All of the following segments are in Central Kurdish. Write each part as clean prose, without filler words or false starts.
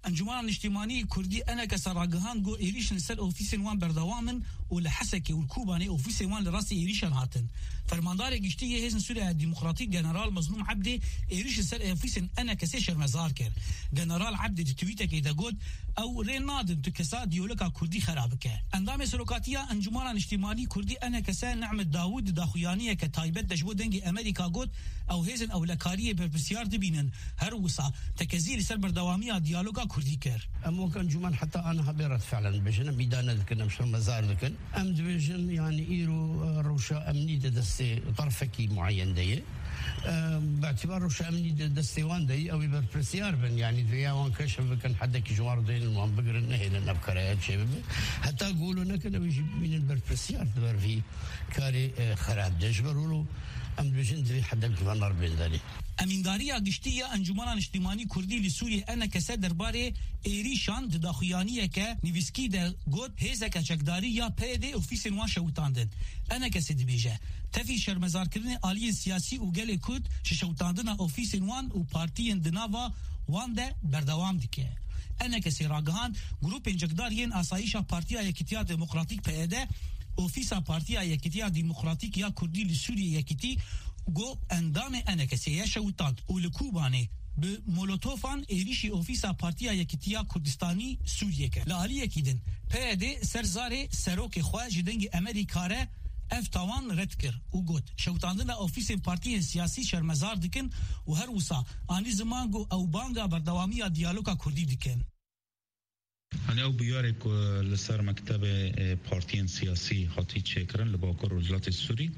انجمن اجتماعی کردی انا کسراگهان گو ایریشن سر اوفیسن وان بردوامن ولحسك والكوباني اوفيسي وان لراسي ايريشن هاتن فرماندار گشتي هزن سوريا ديمقراطي جنرال مظلوم عبدي ايريشن سر اوفيسن انا كسيشر مزار كر جنرال عبدي تويته كده قد او ريناد تكسا ديولوكا كردي خرابك اندام سلوكاتيا انجمن اجتماعي كردي انا كسا نعمه داوود داخويانيه كتايبت دجبو دنگي امريكا قد او هزن او لكاريه بربسيار دبينن هر وسا تكزيل سر بردواميه ديالوغا كردي كر امو كان جمان حتى انا حبيرت فعلا بجنا ميدان ذكر مش مزار ذكر ام ديفيجن يعني ايرو روشا امني دستي طرفكي معين دي باعتبار روشا امني دستي وان دي او بربسيار بن يعني فيا وان كشف كان حدك جوار دين المهم بقر النهي لنا بكريات شباب حتى يقولوا لك انا بيجي من البربسيار دبر في كاري خراب دجبروا ام ديفيجن دي حدك فنار بين ذلك امينداريا گشتيه انجمن اجتماعي كردي لسوريا انا كسا درباره ايريشان داخويانيه ك نيفسكي ده گوت هيزا كچكداري يا بيدي اوفيسن وان شوتاندن انا كسا دبيجه تفي شرمزار كرني علي سياسي او گله كود شوتاندن اوفيسن وان او بارتيين دناوا وان ده بردوام ديكه انا كسي راگهان گروپ انجكدارين اسايشا بارتيا يكتيا ديمقراطيك بيده اوفيسا بارتيا يكتيا ديمقراطيك يا كردي لسوريا يكتي گو اندام انا کسی شوتاند و لکوبانه به مولوتوفان ایریشی اوفیسا پارتیا یکتیا کردستانی سوریه که لالی یکیدن پیاده سرزاره سروک خواه جدنگ امریکاره افتوان رد کر و گوت شوتاندن اوفیس پارتی سیاسی شرمزار دکن و هر وسا آنی زمان گو او بانگا بردوامی دیالوگا کردی دکن أنا أو بيارك لسر مكتب بارتيين سياسي خاطي تشكرن لباكر وزلات السوري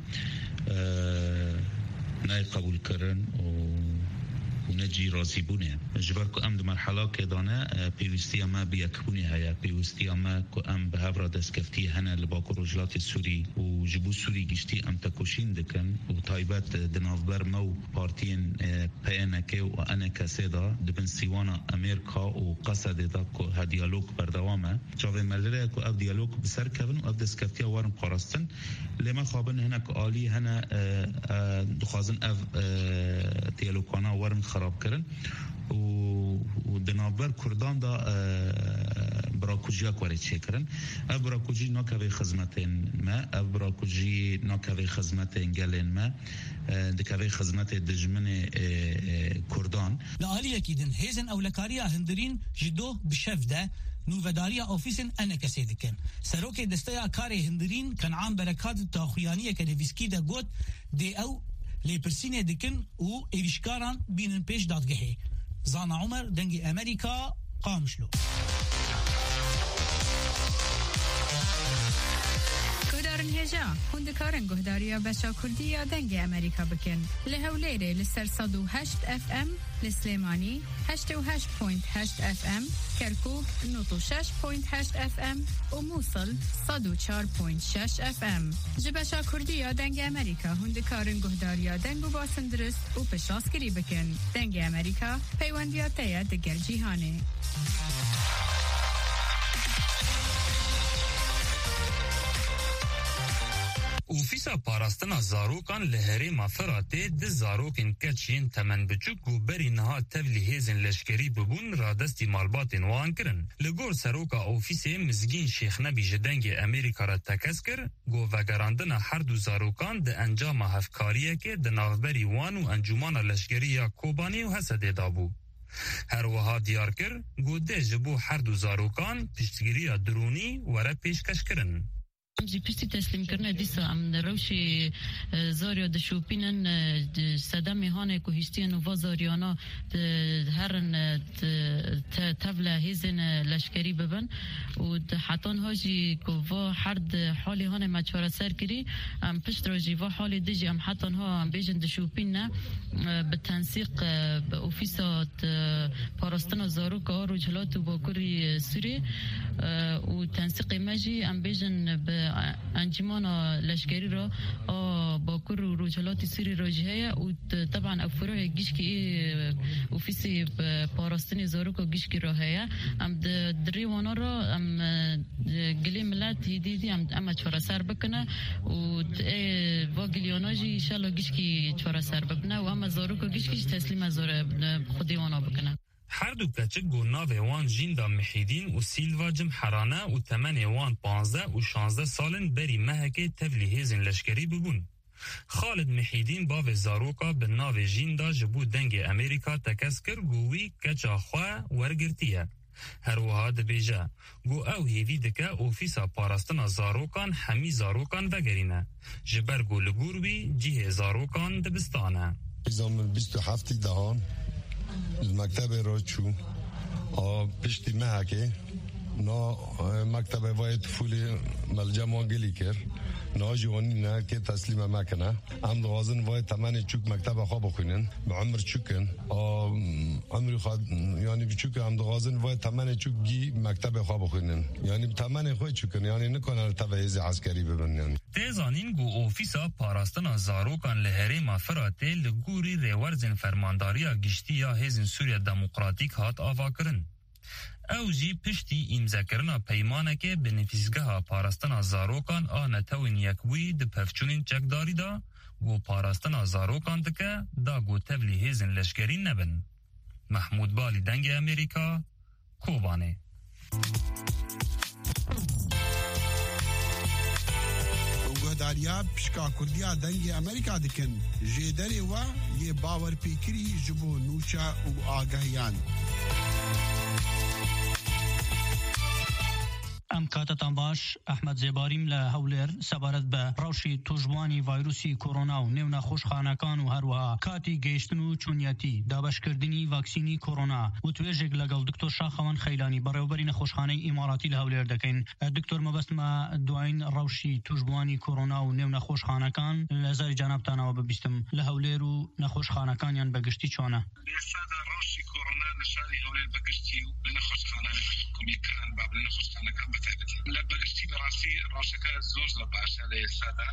ناي قبول كرن ونجي رازيبونه جبركو أم دو مرحلة كدانا بيوستي أما بيكبوني هيا بيوستي أما كو أم بهافرا دسكفتي هنا لباكر وزلات السوري وجبو سوري جشتي أم تكوشين دكن وطايبات دنافبر مو بارتيين بيانكي وأنا كسيدا دبن سيوانا أمريكا وقصد داكو هديالوج بردوامه جاوه ملره كو أف ديالوج بسر كفن وأف دسكفتي وارم قارستن لما خابن هنا كآلي هنا دخازن أف ديالوجانا وارم خراب کردن و دنابر کردان دا براکوجیا کوری چه کردن اف براکوجی ناکوی خدمتین ما اف براکوجی ناکوی خدمتین گلین ما دکوی خدمت دجمن کردان لآلی اکیدن هیزن اولکاریا هندرین جدو بشفده نووداریا اوفیسن انا کسی دکن سروک دستیا کاری هندرین کن عام برکات تاخویانیه که نویسکی دا گوت دی او لپرسینه دکن و ایریشکاران بینن پیش دادگهی زانا عمر دنگی امریکا قامشلو هجا هندکارن گهداریا بچا کردیا دنگ امریکا بکن لهولیره لسر 108 اف ام لسلیمانی 88.8 اف ام کرکوک 96.8 اف ام و موصل 104.6 اف ام جبچا کردیا دنگ امریکا هندکارن گهداریا دنگو باسندرست و پشاسکری بکن دنگ امریکا پیوندیاتیا دگر جیهانه اوفیسا پاراستنا زاروکان لهری مافراته د زاروکن کچین تمن بچوک و بری نها تبلی هیزن لشکری ببون را دستی مالباتن وان کرن لگور سروکا اوفیسی مزگین شیخ نبی جدنگ امریکا را تکس کر گو وگراندن هر دو زاروکان د انجام هفکاریه که د ناوبری وان و انجومان لشکری یا کوبانی و حسد دابو هر وها دیار کر گو ده جبو هر دو زاروکان پشتگیری درونی وره پیشکش کرن امزی پشتی تسلیم کرنه دیسا ام روشی زاریا دشوپینن صدام هانه که هیستین و زاریانا هرن تفله هیزن لشکری ببن و حتان هاجی که و حرد حالی هانه مچاره سر کری ام پشت راجی و حالی دیجی ام حتان ها ام بیجن دشوپین به تنسیق به اوفیسات پاراستان زاروکا رجلات و باکوری سوری و تنسیق مجی ام بیجن به انجمان لشکری را باکر و رجالات سوری راجعه و طبعا افروع گیشکی اوفیسی پاراستنی زاروکا گیشکی راهه ام دریوانا را ام گلی ملت دیدی ام چهار سر بکنه و گلیاناجی انشالله گیشکی چهار سر بکنه و ام زاروکا گیشکیش تسلیم از خودیوانا بکنه هر دو کچک گو ناوی وان جیندا محیدین و سیلوا جمحرانه و تمن وان 15 و 16 سالن بری مهک تفلی هیزن لشکری ببون. خالد محیدین باو زاروکا به ناو جیندا جبو دنگ امریکا تکسکر گوی کچا خواه ورگرتیه. هر وها دبیجه گو او هیوی دکه اوفیسا پاراستنا زاروکان همی زاروکان وگرینه جبر گو لگوروی جیه زاروکان دبستانه. ایزام 27 دهان المکتب را چو پشتی مهکه نا مکتب وای طفولی ملجم وانگلی کر نا جوانی نه که تسلیم مکنه هم دوازن وای تمن چوک مکتب خواب بخونن به عمر چوکن عمری خواد یعنی بچوک هم دوازن وای تمن چوک گی مکتب خواب بخونن یعنی تمن خود چوکن یعنی نکنن تبعیض عسکری ببینن. تیزانین گو اوفیسا پاراستنا زاروکان لهری مافراته لگوری ریورزن فرمانداریا گشتی یا هیزن سوریا دموکراتیک هات آوا کرن. او جی پشتی امضاکرنا پیمانه که به نفیسگاه پاراستنا زاروکان آنتوین یکوی ده پفچونین چکداری دا گو پاراستنا زاروکان دکه دا گو تبلی هیزن لشکری نبن. محمود بالی دنگ امریکا کوبانه. گهداریا پشکا کردیا دنگ امریکا دکن جیدری و یه باور پیکری جبو نوچا و آگاهیان. ام کاتتان باش احمد زیباریم لهولر سبارت به روشی توجوانی ویروسی کرونا و نو نخوشخانکان و هروها کاتی گیشتن و چونیتی دابشکردنی واکسینی کرونا و تویجگ لگل دکتور شاخوان خیلانی برای نخوشخانه اماراتی لهولر دکین. دکتور مبست ما دوین روشی توجوانی کرونا و نو نخوشخانکان لزاری جناب تانا و ببیستم لهولر و نخوشخانکان یان بگشتی چونه؟ بیساده روشی کرونا نشاری هولر بگشتی و نخوشخانه کمیکان باب نخوشخانکان لبگشتی براسی روشکه زور باشه لیساده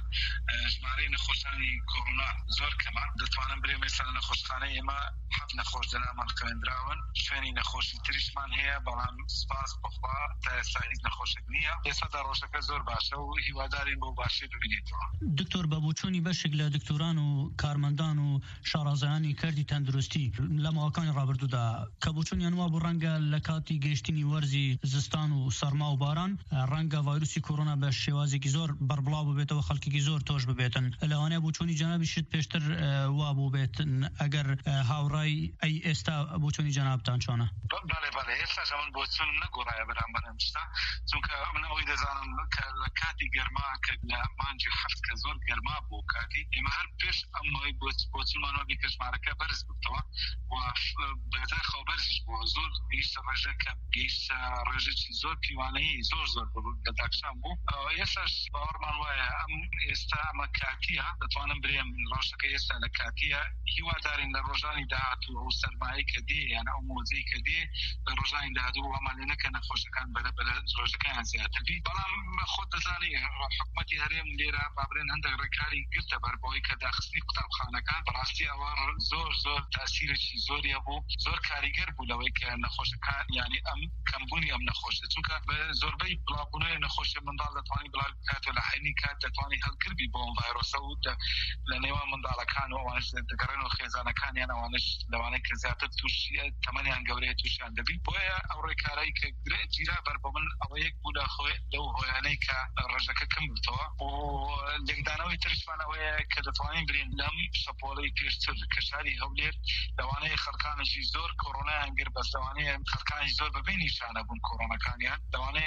جمعه نخوشانی کرونا زور کمان دتوانم بری مثلا نخوشخانه ما حف نخوش دلمان کندراون شونی نخوشی تریشمان هیا بالام سپاس بخوا تا سعید نخوشگنیه لیساده روشکه زور باشه و هیوادارین بو باشه ببینید. دکتور بابوچونی بشکل دکتوران و کارمندان و شارازانی کردی تندرستی لماکان رابردو دا کبوچونی انواع برنگ لکاتی گشتینی ورزی زستان و سرما و باران رنگ ویروسی کرونا به شوازی کی زور بربلا ببیت و خلکی کی زور توش ببیتن لوانه بوچونی جناب شد پیشتر و ابو بیتن اگر هاورای ای استا بوچونی جناب تان چونه بله هسه زمان بوچون نگورای برام نمیستا چون که من اوید زانم که لکاتی گرما که مانجی هفت که زور گرما بو کاتی اما هر پیش اما بوچون منو بیکش معرکه برز بتوا و بهتر خبرش بو زور بیش رجع که بیش رجع زور پیوانی زور بداکشان بو یسش بارمان و ام استا مکاتیه دتوانم بریم روشکه استا لکاتیه هیوا دارین لروجانی دهاتو و سرمایه کدی یعنی اموزی کدی لروجانی دهاتو و عملی نکنه خوشکان بره روشکان زیاده بی بلام خود دزانی حکمتی هریم لیره بابرین هندق رکاری گرته بر بایی که داخستی کتاب خانکان براستی اوار زور تاثیر چی زوری بو زور کاریگر بولوی که نخوشکان یعنی ام کمبونی ام نخوشه چون که زوربی بلابونه نخوشه مندال دتوانی بلاک کات ولا حینی کات دتوانی هل کربی بون ویروس او لنیوان مندال کان و وانش دگرنو خزانه کان یعنی وانش لوانه که زیادت توش تمنی انگوری توش اندبی بویا او رکاری که جیرا بر بمن او یک بودا خو دو هویانی که رجک کم تو و لگدانوی ترشمن او که دتوانی برین لم سپولی پیشتر کشاری هولیر لوانه خلقان زور کرونا انگر بس لوانه خلقان زور ببینی شانه بون کرونا کان یعنی لوانه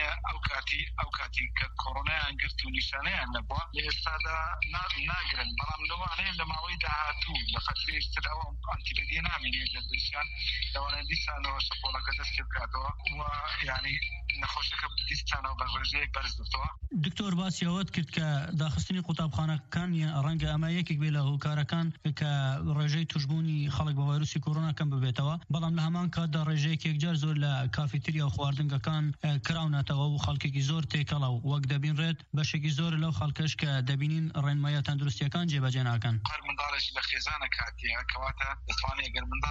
اوکاتی که کرونا انگرتو نشانه انبوا لیستادا ناگرن برام لوانه لماوی دهاتو لخطری استدعو انتیبادی نامینی لدیشان لوانه دیسانو سپولا کدس کبکاتو و یعنی نخوشه که دیستانو برجه برز دفتوا دکتور باس یاد کرد که داخستنی قطابخانه کان رنگ اما یکی بیله و کارکان که رجه تجبونی خلق با ویروسی کرونا کم ببیتوا بلام لهمان که در رجه که یک جار زور لکافتریا و خواردنگا کان کراونا و خلکی کی زور تکلا و وقت دبین رد باشه کی زور لو خلکش که دبینین رنمایه تندرستی کان جیب جنا کان هر من دارش لخزانه کاتیه کواتا دتوانی اگر من دار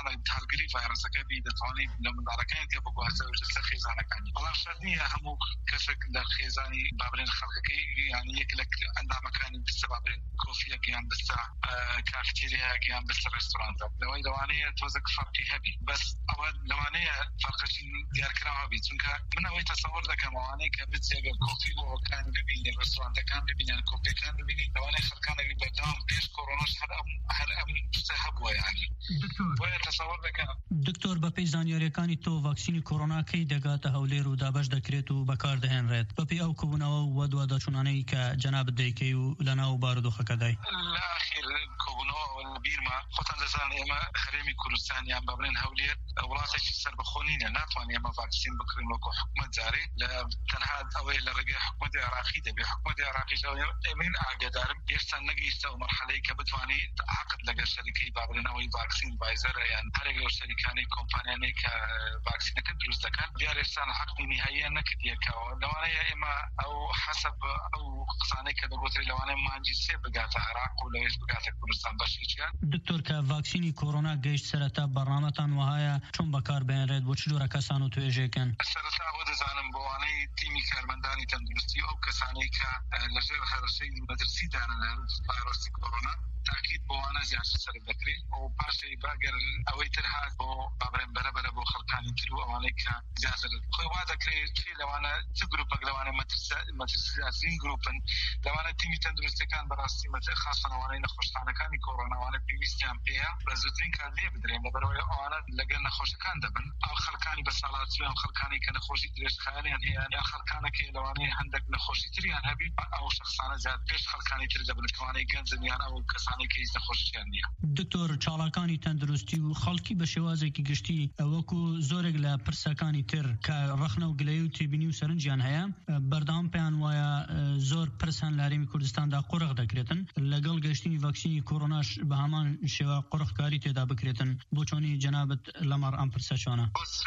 گری وایرسەکە بی دەتوانێت لە منداڵەکانیان تێ بگوازە و لەسەر خێزانەکانی بەڵام شەرت نییە هەموو کەسێک لە خێزانی بابرێن خەڵکەکەی یانی یەک لە ئەندامەکانی بستە بابرێن کۆفیەکیان بستە کافتێریاکیان بستە ڕێستۆرانتە لەوەی لەوانەیە تۆزێک فەرقی هەبی بەس ئەوە لەوانەیە فەرقەشی دیارکراوە بی چونکە من ئەوەی تەسەوەر دەکەم ئەوانەی کە بچێگە کۆفی بۆ ئەوکان ببینێ ڕێستۆرانتەکان ببینێن کۆفیەکان ببینی لەوانەیە خەڵکانەوی بەردەوام پێش کۆڕۆناش هەر ئەم شتە هەبووە یانی بۆیە تەسەوەر دەکەم دکتۆر بەپێی زانیاریەکانی تۆ ڤاکسینی کۆڕۆنا کەی دەگاتە هەولێر و دابەش دەکرێت و بەکاردەهێنرێت بەپێی ئەو کۆبوونەوە و دوواداچوونانەی کە جەنابەت دەیکەی و لەناو بارودۆخەکەدای لە ئاخیر کۆبوونەوە بیرمە خۆتان دەزانن ئێمە هەرێمی کوردستانیان بابرێن هەولێر وڵاتێکی سەربەخۆنینە ناتوانین ئێمە ڤاکسین بکڕین وەکو حکومەت جارێ لە تەنها ئەوەی لە ڕێگەی حکومەتی عێراقی دەبێت حکومەتی عێراقیش ئێمەین ئاگادارم هێشتا نەگەیشتە ئەو مەرحەلەی کە بتوانێت عقد لەگەڵ شەریکەی بابرێنەوەی ڤاکسین ڤایزەرە یان هەرێک لەو شەریکانەی کۆمپانیانەی کە ڤاکسینەکە دروست دەکەن دیار ئێستا عقدی نهاییە نەکردیەکەوە لەوانەیە ئێمە ئەو حەسەب ئەو قسانەی کە دەگوترێت لەوانەیە مانجی سێ بگاتە عێراق و لەوێش بگاتە کوردستان بەشێکیان دکتۆر کە ڤاکسینی کۆڕۆنا گەیشت سەرەتا بەڕامەتان وهایە چۆن بەکاربهێنرێت بۆ چ جۆرە کەسان و توێژێکن سەرەتا ئەوە دەزانم بۆوانەی تیمی کارمەندانی تەندروستی ئەو کەسانەی کە لەژێر هەرسەی مەدرسیدانە لە ڤایرۆسی کۆڕۆنا تاکید بۆوانە زیاتر سەر دەکرێت و پاشەی باگەر ئەوەی تر هات بۆ بابرێن بەرەبەرە بۆ خەڵکانی تر و ئەوانەی کە زیاتر خۆی وا دەکرێت چی لەوانە چ گروپێک لەوانە مەترسیازین گروپن لەوانە تیمی تەندروستەکان بەڕاستی خاصەن ئەوانەی نەخۆشخانەکانی کۆڕۆناوانە پێویستیان پێیە بە زووترین کار لێ بدرێن لەبەرەوەی ئەوانە لەگەڵ نەخۆشەکان دەبن ئەو خەڵکانی بەساڵاتچی ئەو خەڵکانی کە نەخۆشی درێژخایەنیان هەیە یان خەڵکانێکی لەوانەیە هەندێک نەخۆشی تریان هەبی ئەو شەخصانە زیاد پێش خەڵکانی تر دەبن کەوانەی گەنجن یان ئەو کەسانی کە هیچ نەخۆشیان نییە دکتۆر چاڵاکانی تەندروستی و خەڵکی بە شێوازێکی گشتی وەکو زۆرێک لە پرسەکانی تر کە ڕەخنە و گلەیی و تێبینی و سەرنجیان هەیە بەردەوام پێیان وایە زۆر پرسان لە هەرێمی کوردستاندا قوڕق دەکرێتن لەگەڵ گەشتنی ڤاکسینی کۆڕۆناش بە هەمان شێوە قوڕقکاری تێدا بکرێتن بۆ چۆنی جەنابەت لەمەڕ ئەم پرسە چۆنە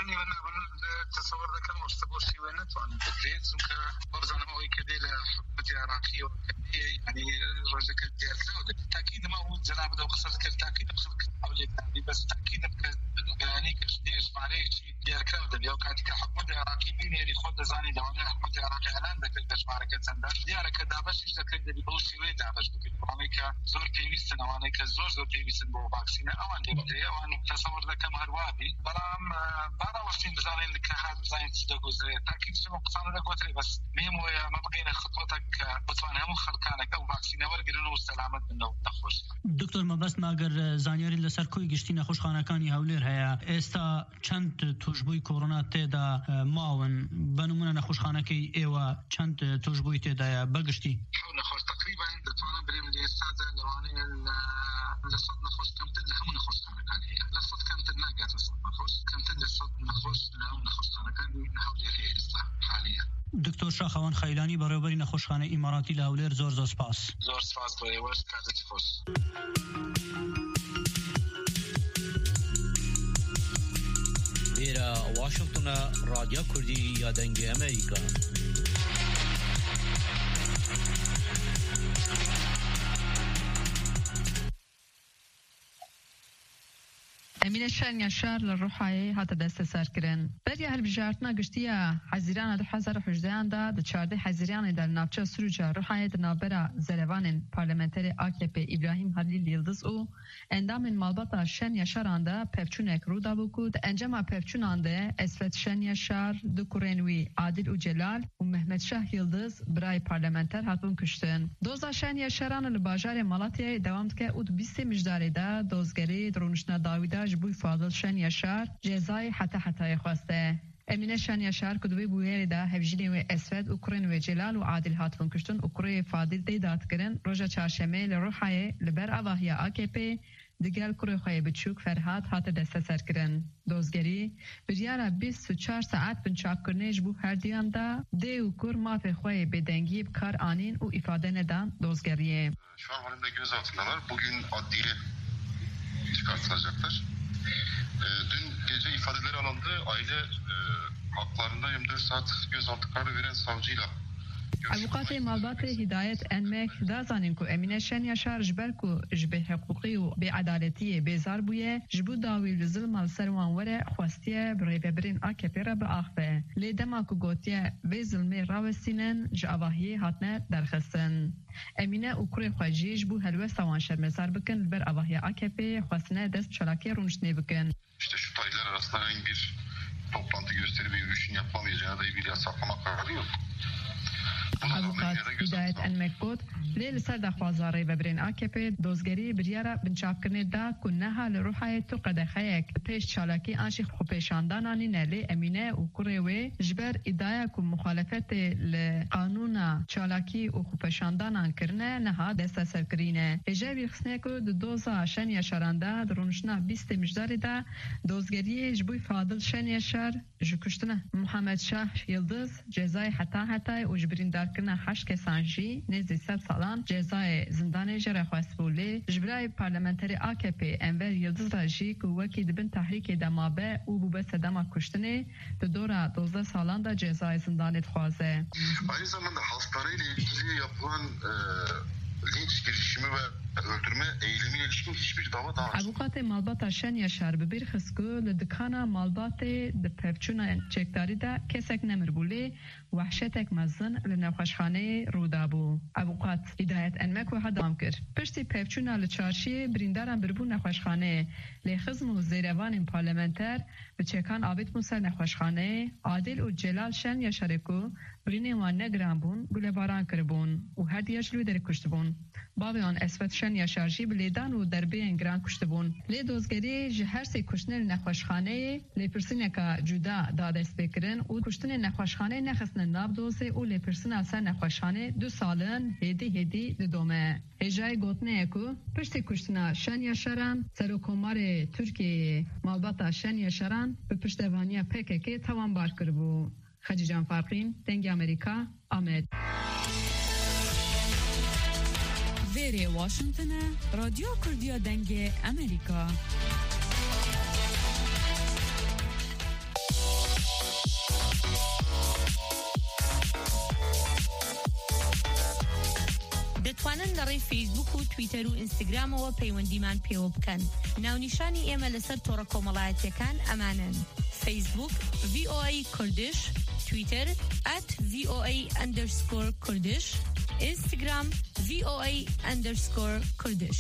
تەسەوەر دەکەم ئەوشتە بۆ شێوە ناتوانین بکرێت چونکە وەرزانم ئەوەی کە دێ لە حکومەتی عێراقی ینی ڕۆژەکە دیارکراوە دەبێت تاکیدم ئەو جەنابەت ئەو قسەت کرد تاکیدم ئەو لێدابی بەس تاکیدم کرد بەیانی کە ژمارەیەکی دیارکراوە دەبێت ئەو کاتی کە حکومەتی عێراقی بینێری خۆت دەزانی لەوانەیە حکومەتی عێراقی ئەلان دەکرد کە ژمارەکە چەندە دیارە کە دابەشیش دەکرێت دەبێت بەو شێوەیە دابەش بکرێت ئەوانەی کە زۆر پێویستن ئەوانەی کە زۆر پێویستن بۆ ڤاکسینە ئەوان لێ بدرێت ئەوان تەسەوەر دەکەم هەروابی بەڵام باراوەستین بزانین کە هات بزانین چ دەگوزرێت تاکید شەمە قسانە دەگوترێت بەس مهم وەیە ئەمە بگەینە خطوەتێک کە بتوانێت هەموو خەڵکانێک ئەو ڤاکسینە وەرگرن و سەلامەت بن و نەخۆش دکتۆر مەبەست ماگەر زانیاری لەسەر کۆی گشتی نەخۆشخانەکانی هەولێر هەیە ئێستا چەند توشبووی کۆڕۆنا تێدا ماون بەنمونە نەخۆشخانەکەی ئێوە چەند توشبووی تێدایە بەگشتی نەخۆش تقریبا دەتوانم برێم لە ئێستادا لەوانەیە لە سەد نەخۆش کەمتر لە هەموو نەخۆشخانەکان هەیە لە سەد کەمتر ناگاتە سەد نەخۆش کەمتر لە سەد نەخۆش لە هەموو نەخۆشخانەکانی هەولێر هەیە ئێستا حالیە دکتۆر شاخەوان خەیلانی بەڕێوەبەری نەخۆشخانە ئیماراتی لە هەولێر زۆر سپاس زۆر سپاس بۆ ئێوەش کاتت خۆش لێرە واشنگتنە رادیۆ کوردی یا دەنگی ئەمریکا ئەمینە شانیا شار لە ڕوحایە هاتە دەستە سەرکردن بەریا هەلبژاردنە گشتیە حەزیرانە 2018دا دە چاردەی حەزیرانێدا لە ناوچە سروجا ڕوحایە دەنابەرە زەرەوانên پارلەمەنتەرê AKP İbrahim Halil Yıldız û endamên malbata Şenya Şaran da pevçûnek rûda bû ku di encama pevçûnan de Esvet Şenya Şar, du kurên wî Adil û Celal û Mehmet Şah Yıldız birayê parlementer hatbûn kuştin. Doza Şenya Şaran li bajarê Malatyayê dewam dike û di 20 mijdarê de dozgerê rûniştina dawîda ji bûyî Fadil Şenya Şar cezayê heta-hetayê xweste. Emine Şenya Şar ku divê bûyerê de hevjînê wê Esvet û kurên wê Celal û Adil hatibûn kuştin û kurê Fadil tê dadkirin roja çarşemê li Rûhayê li ber avahiya AKP digel kurê xwe yê biçûk Ferhat hate desteserkirin. Dozgerî biryara 24 saet bin çapkirinê ji bo her duyan da dê û kur mafê xwe yê bêdengiyê bi kar anîn û îfade nedan dozgeriyê. Şu an halinde gözaltındalar. Bugün adliye çıkartılacaklar. Dün gece ifadeleri alındı. Aile haklarında 24 saat gözaltı kararı veren savcıyla اوقات مالبات هدایت انمک دازانین کو امینه شنیا شهر جبر کو جبه حقوقی و بی‌عدالتی بیزار بویه جبو داوی لزلم سروان وره خواستیه برای ببرین AKP را به آخفه لیدما کو گوتیه وی ظلمی راوستینن جاواهی هاتنه درخستن امینه اوکری خواجیج بو هلوه سوان شرمزار بکن بر آواهی AKP خواستنه دست çalakiye runçne بکن. İşte şu tarihler arasında herhangi bir toplantı gösteri ve yürüyüşün yapılamayacağına dair bir yasaklama kararı yok. اوقات هدایت انمک بود لیل سر دخوازاره و برین AKP دوزگری بریاره بنچافکرنه دا کنها لروحای تو قدخیک پیش چالاکی آنشی خوپیشاندانانی نلی امینه و کوروی جبر ادعای که مخالفت لقانون چالاکی و خوپیشاندانان کرنه نها دست سرکرینه اجابی خسنه که دوزا شنی شرانده درونشنا 20 مجداری دا دوزگری جبوی فاضل شنی شر جکشتنه محمد شاه یلدز جزای حتی و جبرین درکنه 8 کسانجی نزدی 100 سالان جزای زندان جره خواست بولی جبرای پارلمانتری AKP انور یلدز راجی که وکی دبن تحریک دمابه او بوبه سدما کشتنه ده دورا 12 سالان da cezai zindanı خوازه. Aynı zamanda hastaneyle ilgili yapılan linç girişimi ve öldürme eylemiyle ilişkin hiçbir dava daha açılmadı. Avukatı Malbata Şenya şer bi bir xisku li dikana Malbatê di pevçûna çekdarî de kesek nemir bûlê wehşetek mezin li navxweşxaneyê rûda bû. Avukat Hidayet Enmek wiha dam kir. Piştî pevçûna li çarşiyê birîndaran biribû navxweşxaneyê lê xizm û zêrevanên parlamenter bi çekan avêt bûn ser navxweşxaneyê Adil û Celal Şenya şerê ku birînên wan negiran bûn gulêbaran kiribûn û her diya ji wê derê kuştibûn. Bavê wan Esvet Şenya şarjî bi lêdan û derbeyên giran kuştibûn. Lê dozgerî ji her sê kuştinên nexweşxaneyê lêpirsîneka cuda da dest pê kirin û kuştinên nexweşxaneyê nexistine nav dozê û lêpirsîna ser nexweşxanê 2 salin hêdî didome. Hêjayê gotinê ku piştî kuştina Şenya şeran Serokkomarê Tirkiyeyê Malbata Şenya şeran bi piştevaniya PKK tawanbar kiribû. Xecî Canfarqîn, Dengê Amerîka, Amed. Vêrê Washington'e Radyo Kurdiya Dengê Amerîka. دەتوانن لەڕێی فیسبوک و تویتەر و ئینستاگرامەوە پەیوەندیمان پێوە بکەن. ناونیشانی ئێمە لەسەر تۆڕە کۆمەڵایەتیەکان ئەمانن: فیسبوک VOA کوردش، تویتر @VOA_کوردش، اینستاگرام VOA_کوردش.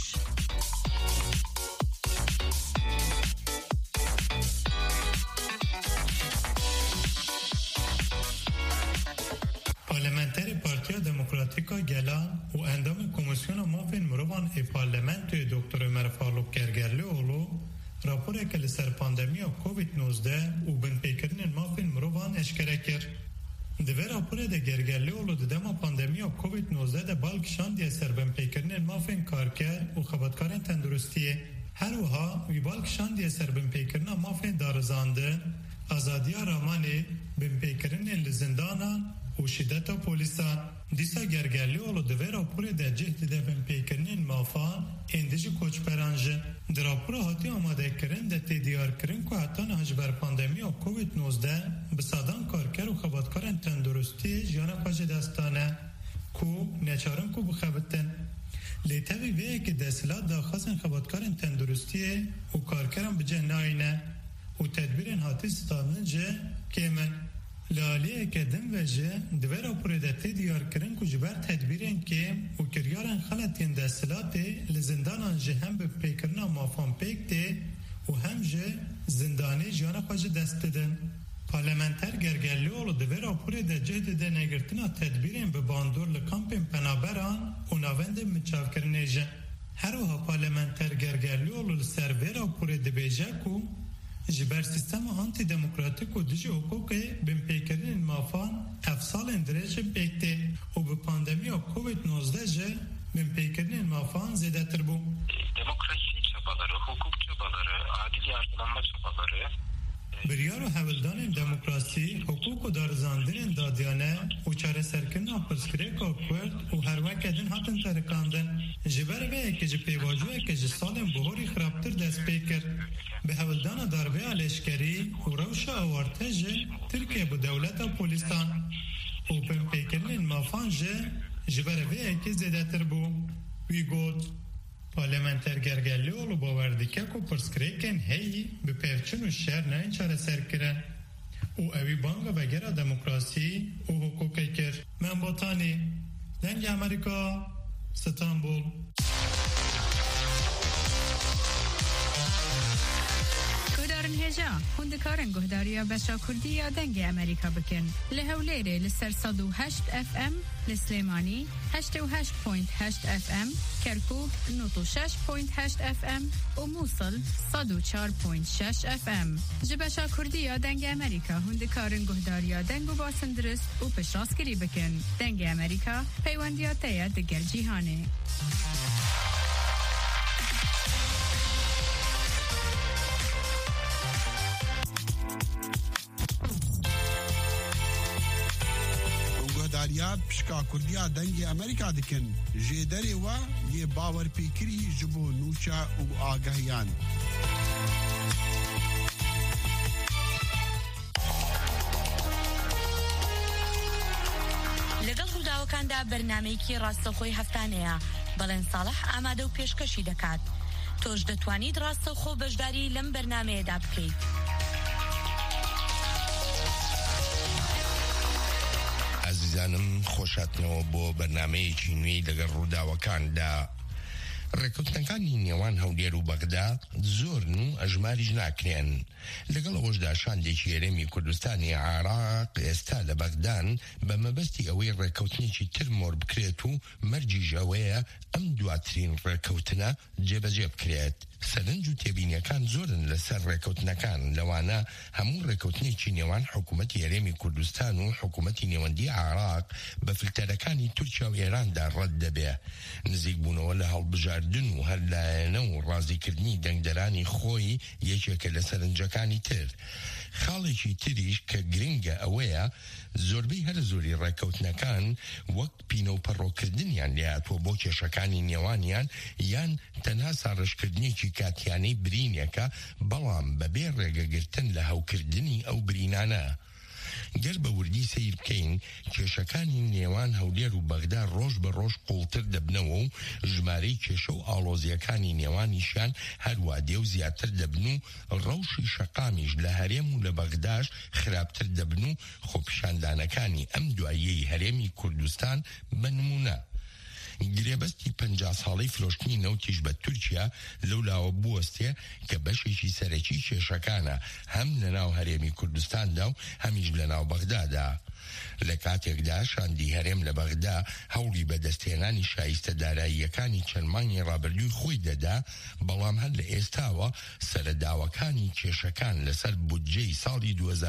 پارلمانتر پارتیا دموکراتیکا گلان و اندام کمیسیون مافین مروان ای پارلمنت دکتر عمر فاروق گرگرلی اولو راپور که لسر پاندمیا کووید 19 و بن پیکرین مافین مروان اشکره کرد. دوی راپور ده گرگرلی اولو ده دما پاندمیا کووید 19 ده بالکشان دیه سر بن پیکرین مافین کارکر و خباتکارین تندرستیه. هر وها وی بالکشان دیه سر بن پیکرین مافین دارزانده آزادیا رامانی بن پیکرین لزندانان و شدت پولیسان دیسا گرگرلی اولو دوی راپور ده جهد ده بن پیکرین مافان اندیج کوچپرانجه. در راپور هاتی آماده کرن ده تیدیار کرن که حتی نهج بر پاندمیا کووید 19 بسادان کارکر و خباتکارن تندرستی جیانا خواج دستانه کو نچارن کو بخبتن لیتوی ویه که دستلات داخوازن خباتکارن تندرستی و کارکرن بجه ناینه و تدبیرن هاتی ستانن جه کمن لالیه که دم وجه دوی راپور دهتی دیار کرن که جبر تدبیرن که و کریارن خلطین دستلاته لزندانان جه هم به پیکرنا مافان پیک ده و هم جه زندانی جانا خواج دست دن. پارلمانتر گرگرلی اولو دوی راپور ده جهد ده نگرتنا تدبیرن به باندور لکامپین پنابران و ناوند مچاو کرنه جه. هر وها پارلمانتر گرگرلی اولو لسر وی راپور ده بیجه که جبر سیستم آنتی دموکراتیک و دیجی حقوقی بین پیکرین مافان افسال اندرج بیکته و به پاندمیا کووید 19 جه بین پیکرین مافان زیده تر بو. دموکراسی çabaları, hukuk çabaları, adil yargılanma çabaları بریار و حولدان دموکراسی حقوق و دارزاندن دادیانه و چاره سرکن پرسکره که کرد و هر وکدن هاتن ترکاندن جبر به که جه پیواجوه که جه سالم بهوری خرابتر دست پیکر به حولدان داربه آلشکری و روش آوارته جه ترکیه با دولت و پولیستان و پێکردنین مافان ji ber vê yekê zêdetir bû. Wî got parlamenter Gergerlioğlu li bawer dike ku pirsgirêkên heyî bi pevçin û şer nayên çareserkirin û ew ê banga vegera demokrasî û hukukê kir. Min Botanî, Dengê Amerîka, Stenbul. گهدارن هجا هندکارن گهداریا بچا کردی یا دنگ امریکا بکن لهولیره لسر 108 FM لسلیمانی 88.8 FM کرکوک 96.8 FM و موصل 104.6 FM جبچا کردی یا دنگ امریکا هندکارن گهداریا دنگ و باسندرس و پشتاسکری بکن دنگ امریکا پیوندیات یا دگر جیهانه داریا پشکا کردیا دنگی امریکا دکن جیدری و یه باور پیکری جبو نوچا و آگاهیان لەگەڵ ڕووداوەکاندا بەرنامەیەکی ڕاستەوخۆی هەفتانەیە بەڵێن ساڵح ئامادە و پێشکەشی دەکات تۆش دەتوانیت ڕاستەوخۆ بەشداری لەم بەرنامەیەدا بکەیت عزیزانم خۆشاتنەوە بۆ بەرنامەیەکی نوێی لەگەڵ ڕووداوەکاندا ڕێکەوتنەکانی نێوان هەولێر و بەغدا زۆرن و ئەژماریش ناکرێن لەگەڵ ئەوەشدا شاندێکی هەرێمی کوردستانی عێراق ئێستا لە بەغدان بە مەبەستی ئەوەی ڕێکەوتنێکی تر مۆر بکرێت و مەرجیش ئەوەیە ئەم دواترین ڕێکەوتنە جێبەجێ بکرێت سەرنج و تێبینیەکان زۆرن لەسەر ڕێکەوتنەکان لەوانە هەموو ڕێکەوتنێکی نێوان حکوومەتی هەرێمی کوردستان و حکوومەتی نێوەندی عێراق بە فلتەرەکانی تورکیا و ئێراندا ڕەت دەبێ نزیک بوونەوە لە هەڵبژاردن و هەر لایەنە و ڕازیکردنی دەنگدەرانی خۆی یەکێکە لە سەرنجەکانی تر خاڵێکی تریش کە گرنگە ئەوەیە زۆربەی هەر زۆری ڕێکەوتنەکان وەک پینە و پەڕۆکردنیان لێهاتووە بۆ کێشەکانی نێوانیان یان تەنها ساڕشکردنێکی کاتیانەی برینێکە بەڵام بەبێ ڕێگەگرتن لە هەوکردنی ئەو برینانە گەر بە وردی سیر بکەین کێشەکانی نێوان هەولێر و بەغدا ڕۆژ بە ڕۆژ قوڵتر دەبنەوە و ژمارەی کێشە و ئاڵۆزیەکانی نێوانیشان هەروە دێ و زیاتر دەبن و ڕەوشی شەقامیش لە هەرێم و لە بەغداش خراپتر دەبن و خۆپیشاندانەکانی ئەم دواییەی هەرێمی کوردستان بە نمونە گرێبەستی 50 ساڵەی فرۆشتنی نەوتیش بە تورکیا لەولاوە بوەستێ کە بەشێکی سەرەکی کێشەکانە هەم لە ناو هەرێمی کوردستاندا و هەمیش لە ناو بەغدادا لە کاتێکدا شاندی هەرێم لە بەغدا هەوڵی بەدەستێنانی شایستە داراییەکانی چەند مانگی ڕابردووی خۆی دەدا بەڵام هەر لە ئێستاوە سەرەداوەکانی کێشەکان لەسەر بودجەی ساڵی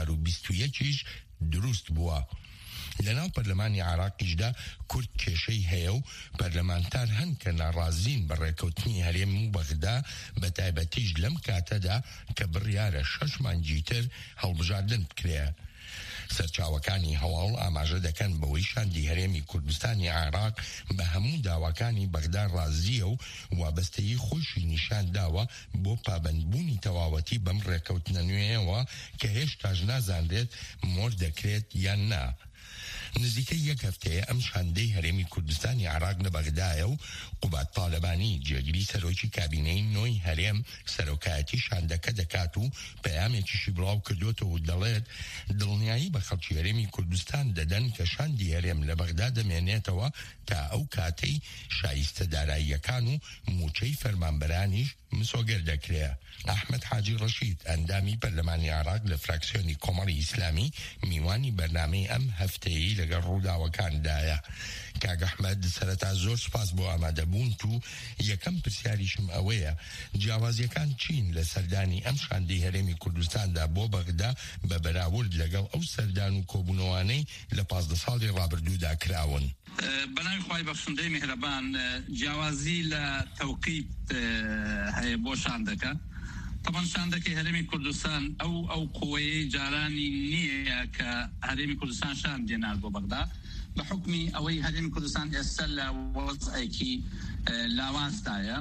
2021 دروست بووە لەناو پەرلەمانی عێراقیشدا کورد کێشەی هەیە و پەرلەمانتار هەن کە ناڕازین بە ڕێکەوتنی هەرێم و بەغدا بە تایبەتیش لەم کاتەدا کە بڕیارە 6 مانگی تر هەڵبژاردن بکرێ سەرچاوەکانی هەواڵ ئاماژە دەکەن بەوەی شاندی هەرێمی کوردستانی عێراق بە هەموو داواکانی بەغدا ڕازیە و وابەستەیی خۆشی نیشان داوە بۆ پابەندبوونی تەواوەتی بەم ڕێکەوتنە نوێیەوە کە هێشتاش نازانرێت مۆر دەکرێت یان نا نزیکەی یەک هەفتەیە ئەم شاندەی هەرێمی کوردستانی عێراق لە بەغدایە و قوبات تاالبانی جێگیری سەرۆکی کابینەی نۆی هەرێم سەرۆکایەتی شاندەکە دەکات و پەیامێکیشی بڵاو کردوتەوە و دەڵێت دڵنیایی بە خەڵکی هەرێمی کوردستان دەدەن کە شاندی هەرێم لە بەغدا دەمێنێتەوە تا ئەو کاتەی شایستە داراییەکان و موچەی فەرمانبەرانیش مسۆگەر دەکرێت ئەحمەد حاجی ڕەشید ئەندامی پەرلەمانی عێراق لە فراکسیۆنی کۆمەڵی ئیسلامی میوانی بەرنامەی ئەم هەفتەیەی لەگەڵ ڕووداوەکاندایە کاک ئەحمەد سەرەتا زۆر سپاس بۆ ئامادەبوون و یەکەم پرسیاریشم ئەوەیە جیاوازیەکان چین لە سەردانی ئەم شاندەی هەرێمی کوردستاندا بۆ بەغدا بە بەراورد لەگەڵ ئەو سەردان و کۆبوونەوانەی لە 15 ساڵی ڕابردوودا کراون بەناوی خوای بەخشندەی میهرەبان جیاوازی لە تەوقیت هەیە بۆ شاندەکە طبعا شاندەکەی هەرێمی کوردستان ئەو قوەیەی جارانی نییە کە هەرێمی کوردستان شان دێنار بۆ بەغدا بە حکمی ئەوەی هەرێمی کوردستان ئێستا لە وەزعێکی لاوازدایە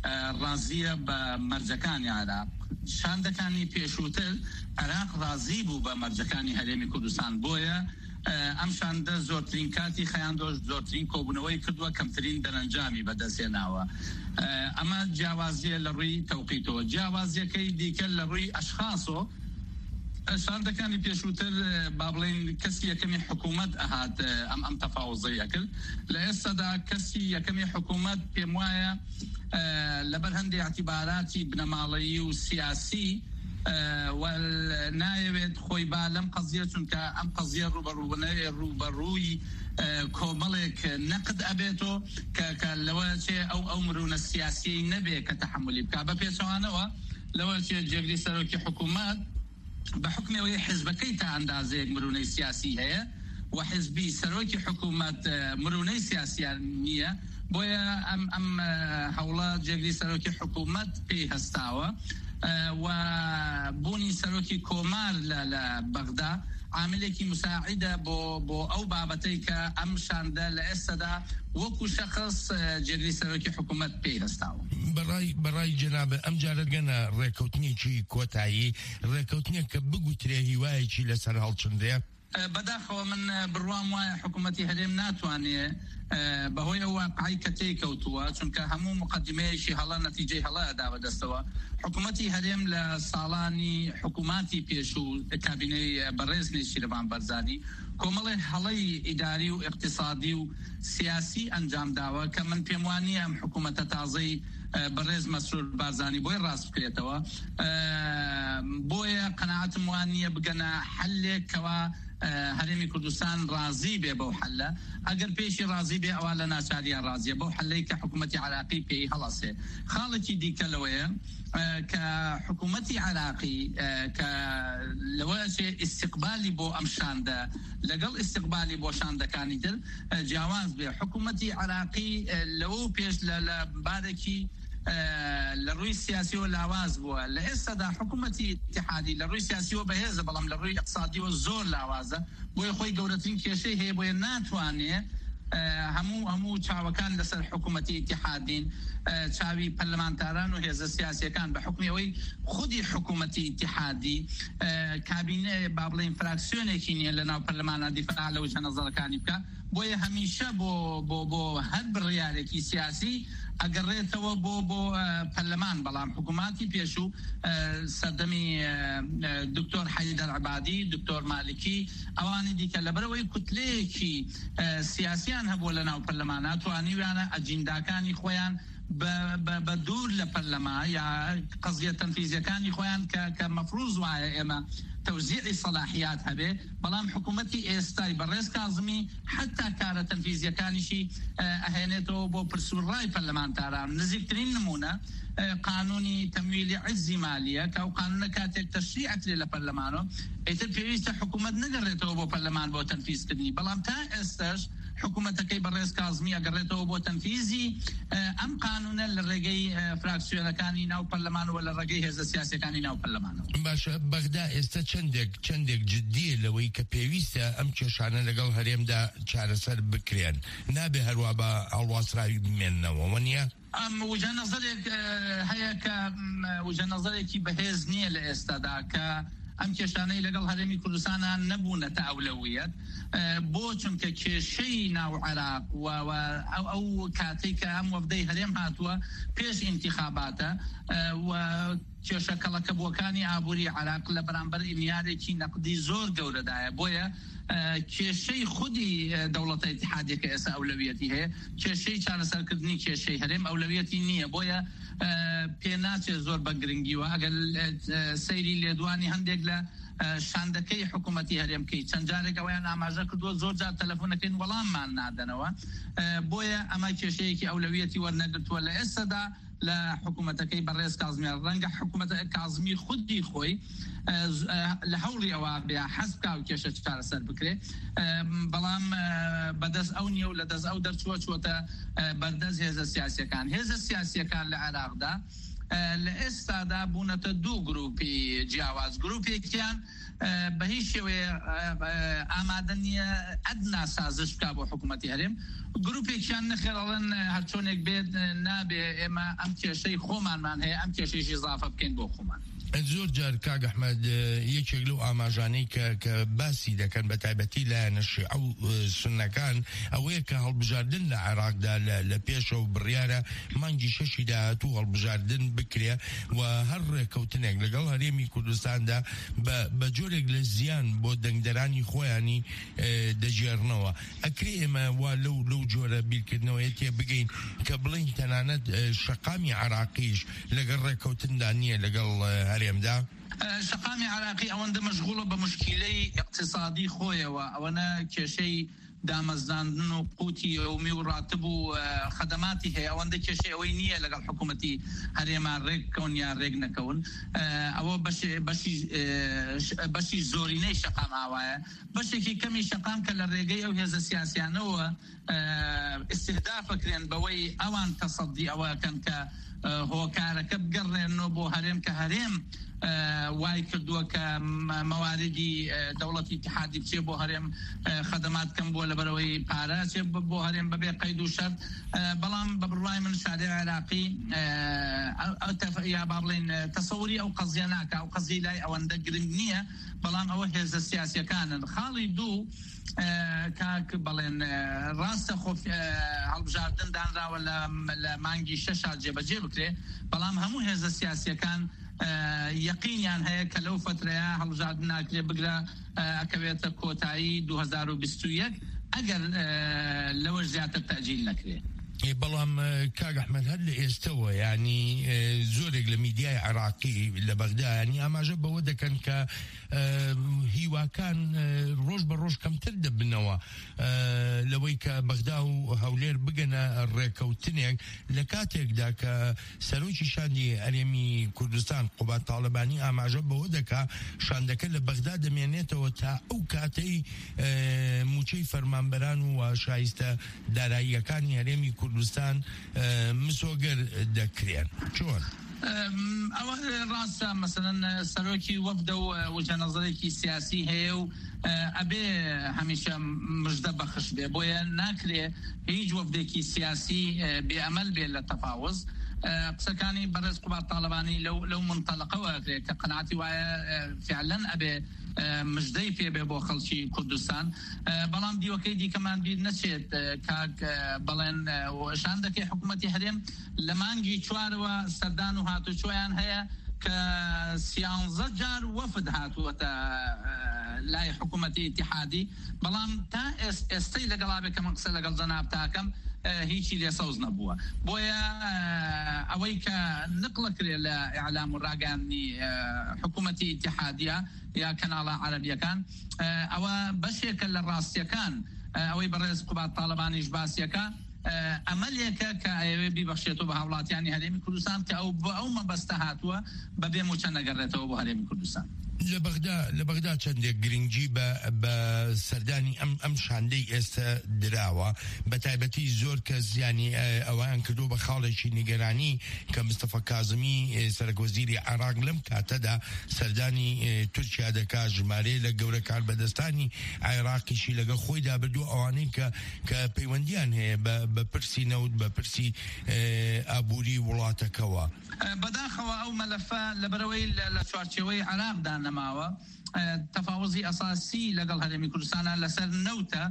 ڕازیە بە مەرجەکانی عێراق شاندەکانی پێشووتر عێراق ڕازی بوو بە مەرجەکانی هەرێمی کوردستان بۆیە ئەم شاندە زۆرترین کاتی خەیاندۆش زۆرترین کۆبوونەوەی کردووە کەمترین دەرەنجامی بەدەستێناوە ئەمە جیاوازیە لە ڕووی تەوقیتەوە جیاوازیەکەی دیکە لە ڕووی ئەشخاصۆ شاردەکانی پێشووتر با بڵێن کەسی یەکەمی حکوومەت ئەهات ئەم تەفاوزەیە کرد لە ئێستادا کەسی یەکەمی حکوومەت پێم وایە لەبەر هەندێک اعتیباراتی بنەماڵەیی و سیاسی نایەوێت خۆی با لەم قەزیە چونکە ئەم قەزیە ڕوبەڕووی کۆمەڵێک نەقد ئەبێتەوە کە لەوە چێ ئەو مرونە سیاسیی نەبێ کە تەحملی بکا بە پێچەوانەوە لەوە چێ جێگری سەرۆکی حکوومەت بە حکمەوەی حزبەکەی تا ئەندازەیەک مرونەی سیاسی هەیە و حزبی سەرۆکی حکوومەت مرونەی سیاسیان نییە بۆیە ئەم هەوڵە جێگری سەرۆکی حکوومەت پێی هەستاوە و بوونی سەرۆکی کۆمار لە بەغدا عاملێکی مساعدە بۆ ئەو بابەتەی کە ئەم شاندە لە ئێستادا وەکو شەخص جێگری سەرۆکی حکوومەت پێی هەستاوە بەڕای جەنابە ئەم جارە گەنە ڕێکەوتنیێکی کۆتایی ڕێکەوتنیە کە بگوترێ هیوایەکی لەسەر هەڵچندەیە بەداخەوە من بڕوام وایە حکوومەتی هەرێم ناتوانێت بەهۆی ئەو واقعی کە تێکەوتووە چونکە هەموو مقدمەیەکی هەڵا نەتیجەی هەڵا ئەدا بەدەستەوە حکوومەتی هەرێم لە ساڵانی حکووماتی پێشوو کابینەی بەڕێز نیشتیرەوان بەرزانی کۆمەڵی هەڵەی ئیداری و اقتصادی و سیاسی ئەنجام داوە کە من پێم وانیە ئەم حکوومەتە تازەی بەڕێز مەسرور بارزانی بۆی ڕاست بکرێتەوە بۆیە قەناعەتم وانیە بگەنە حەلێکەوە هەرێمی کوردستان ڕازی بێ بەو حەلە ئەگەر پێشی ڕازی بێ ئەوە لە ناچاریان ڕازیە بەو حەلەی کە حکوومەتی عراقی پێی هەڵەسێ خاڵێکی دیکە لەوەیە کە حکوومەتی عراقی کە لەوەیە استقبالی بۆ ئەم شاندە لەگەڵ استقبالی بۆ شاندەکانی تر جیاواز بێ حکوومەتی عراقی لەوە پێش لە بارێکی لە ڕووی سیاسیەوە لاواز بووە لە ئێستادا حکوومەتی اتحادی لە ڕووی سیاسیەوە بەهێزە بەڵام لە ڕووی اقتصادیەوە زۆر لاوازە بۆیە خۆی گەورەترین کێشەی هەیە بۆیە ناتوانێت هەموو چاوەکان لەسەر حکوومەتی اتحادین چاوی پەرلەمانتاران و هێزە سیاسیەکان بە حکمیەوەی خودی حکوومەتی اتحادی کابینە با بڵێن فراکسیۆنێکی نییە لە ناو پەرلەمانە دیفاع لە وجهە نەزەرەکانی بکە بۆیە هەمیشە بۆ هەر بڕیارێکی سیاسی ئەگەڕێتەوە بۆ پەرلەمان بەڵام حکووماتی پێشوو سەردەمی دکتۆر حەیدەر عەبادی دکتۆر مالکی ئەوانی دیکە لەبەرەوەی کوتلەیەکی سیاسیان هەبووە لە ناو پەرلەمانە توانیویانە ئەجینداکانی خۆیان بە دوور لە پەرلەما یا قەزیە تەنفیزیەکانی خۆیان کە مەفروض وایە ئێمە توزيع صلاحيات هبه بلام حكومتي استاي برئيس كاظمي حتى كارة تنفيذية كانشي اهانته بو برسول راي برلمانتاران نزيكترين نمونه قانوني تمويل عزي مالية كو قانون كاتك تشريعت للبرلمانو ايتر بيويست حكومة نقررته بو برلمان بو تنفيذ كدني بلام تا استاش حكومتك برئيس كاظمي قررته بو تنفيذي ام قانون للرقي فراكسيون كاني ناو برلمان ولا الرقي هذا السياسي كاني ناو برلمان باشا بغدا استا چندێک جددیە لەوەی کە پێویستە ئەم کێشانە لەگەڵ هەرێمدا چارەسەر بکرێن نابێ هەروە بە هەڵواسراوی بمێننەوە وەنیە وجهة نظرێک هەیە کە وجهة نظرێکی بەهێز نییە لە ئێستادا کە ئەم کێشانەی لەگەڵ هەرێمی کوردستانە نەبوونەتە ئەولەویەت بۆ چونکە کێشەی ناو عێراق ئەو کاتێک کە ئەم وەفدەی هەرێم هاتووە پێش ئینتیخاباتە و کێشە کەڵەکەبووەکانی ئابووری عێراق لە بەرامبەر ئیمیارێکی نەقدی زۆر گەورەدایە بۆیە کێشەی خودی دەوڵەتە اتحادیە کە ئێستا ئەولەویەتی هەیە کێشەی چارەسەرکردنی کێشەی هەرێم ئەولەویەتی نییە بۆیە پێ ناچێت زۆر بە گرنگیوە ئەگەر سەیری لێدوانی هەندێک لە شاندەکەی حکوومەتی هەرێمکەی چەند جارێک ئەویان ئاماژە کردووە زۆر جار تەلەفۆنەکەین وەڵاممان نادەنەوە بۆیە ئەمە کێشەیەکی ئەولەویەتی وەرنەگرتووە لە ئێستادا لە حکوومەتەکەی بەڕێز کاظمی ڕەنگە حکوومەتە کاظمی خودی خۆی لە هەوڵی ئەوە بێ حەزبکا و کێشە چارەسەر بکرێ بەڵام بەدەست ئەو نییە و لە دەست ئەو دەرچووە چوەتە بەردەست هێزە سیاسیەکان هێزە سیاسیەکان لە عێراقدا لە ئێستادا بوونەتە دوو گروپی جیاواز گروپێکیان بە هیچ شێوەیە ئامادە نییە ئەدنا سازش بکا بۆ حکوومەتی هەرێم گروپێکیان نەخێڵەڵەن هەرچۆنێک بێت نابێ ئێمە ئەم کێشەی خۆمانمان هەیە ئەم کێشەیشی ئیزافە بکەین بۆ خۆمان زۆر جار کاگ ئەحمەد یەکێک لەو ئاماژانەی کە باسی دەکەن بە تایبەتی لایەنە شیعە و سوننەکان ئەوەیە کە هەڵبژاردن لە عێراقدا لە پێشەوە بڕیارە مانگی شەشی داهاتوو هەڵبژاردن بکرێ و هەر ڕێکەوتنێک لەگەڵ هەرێمی کوردستاندا بە جۆرێک لە زیان بۆ دەنگدەرانی خۆیانی دەژێڕنەوە. ئەکرێ ئێمە وا لەو جۆرە بیرکردنەوەی تێ بگەین کە بڵین تەنانەت شەقامی عێراقیش لەگەڵ ڕێکەوتندا نییە لەگەڵ هەرێمدا؟ شەقامی عێراقی ئەوەندە مەشغوڵە بە مشکیلەی اقتصادی خۆیەوە، ئەوەنە کێشەی دامەزاندن و قوتی یومی و ڕاتب و خەدەماتی هەیە، ئەوەندە کێشەی ئەوەی نییە لەگەڵ حکوومەتی هەرێمان ڕێککەون یا ڕێک نەکەون. ئەوە بەشی زۆرینەی شەقام ئاوایە. بەشێکی کەمی شەقام کە لە ڕێگەی ئەو هێزە سیاسیانەوە استهدافەکرێن بەوەی ئەوان تەسەدی ئەوەکەن کە هۆکارەکە بگەڕێنەوە بۆ هەرێم کە هەرێم وای کردووە کە مەواردی دەوڵەتی اتحادی بچێ بۆ هەرێم خەدەمات کەم بۆ لەبەرەوەی پارە چێ بۆ هەرێم بەبێ قەید و شەرت. بەڵام بە بڕوای من شارێ عێراقی یا با بڵێن تەسەوری ئەو قەزیە ناکە، ئەو قەزی لای ئەوەندە گرنگ نییە، بەڵام ئەوە هێزە سیاسیەکانن. خاڵی دوو کاک بڵێن ڕاستە خۆ هەڵبژاردن دانراوە لە مانگی شەشا جێبەجێ بکرێ، بەڵام هەموو هێزە سیاسیەکان یەقینیان هەیە کە لەو فترەیە هەڵبژاردن ناکرێ بگرە ئەکەوێتە کۆتایی 2021 ئەگەر لەوە زیاتر تەجیل نەکرێ. بەڵام کاگ ئەحمەد هەر لە ئێستەوە ینی زۆرێک لە میدیای عێراقی لە بەغدا ینی ئاماژە بەوە دەکەن کە هیواکان ڕۆژ بە ڕۆژ کەمتر دەبنەوە لەوەی کە بەغدا و هەولێر بگەنە ڕێکەوتنێک لە کاتێکدا کە سەرۆکی شاندی هەرێمی کوردستان قوبات تاڵبانی ئاماژە بەوە دەکا شاندەکە لە بەغدا دەمێنێتەوە تا ئەو کاتەی موچەی فەرمانبەران و شایستە داراییەکانی هەرێمی کوردستان مسۆگەر دەکرێن. چۆن؟ ئەوە ڕاستە مەسەلەن سەرۆکی وەفدە و وجهە نەزەرێکی سیاسی هەیە و ئەبێ هەمیشە مژدە بەخش بێ، بۆیە ناکرێ هیچ وەفدێکی سیاسی بێئەمەل بێ لە تەفاوز. قسەکانی بەڕێز قوبات تاڵبانی لەو منطەلقەوە کرێت کە قەناعەتی وایە فعلەن ئەبێ مژدەی پێبێ بۆ خەڵکی کوردستان، بەڵام دیوەکەی دیکەمان بیر نەچێت کاک بڵێن شان دەکەی حکوومەتی هەرێم لە مانگی چوارەوە سەردان و هاتوچۆیان هەیە کە 13 جار وەفد هاتووەتە لای حکوومەتی اتحادی، بەڵام تا ئێستەی لەگەڵا بێ کە من قسە لەگەڵ جەناب تاکەم هیچی لێسەوز نەبووە. بۆیە ئەوەی کە نقڵە کرێ لە ئیعلام و ڕاگەاندنی حکوومەتی اتحادیە یا کەناڵە عەرەبیەکان ئەوە بەشێکە لە ڕاستیەکان ئەوەی بەڕێز قوبات تاڵبانیش باسیەکە ئەمەلێکە کە ئەوێ بیبەخشێتەوە بە هاوڵاتیانی هەرێمی کوردستان کە ئەو مەبەستە هاتووە بەبێ موچە نەگەڕێتەوە بۆ هەرێمی کوردستان. لە بەغدا چەندێک گرنگجی بە سەردانی ئەم شاندەی ئێستا دراوە، بە تایبەتی زۆر کەس ینی ئەویان کردو بە خاڵێکی نیگەرانی کە مستەفا کاظمی سەرۆکوەزیری عێراق لەم کاتەدا سەردانی تورکیا دەکا، ژمارە لە گەورە کاربەدەستانی عێراقیشی لەگە خۆی دابردووە ئەوانەی کە پەیوەندیان هەیە بە پرسی نەوت بە پرسی ئابووری وڵاتەکەوە. بەداخەوە ئەو مەلەفە لەبەرەوەی لە چوارچێوەی عێراقدا نەماوە، تەفاوزی ئەساسی لەگەڵ هەرێمی کوردستانە لەسەر نەوتە.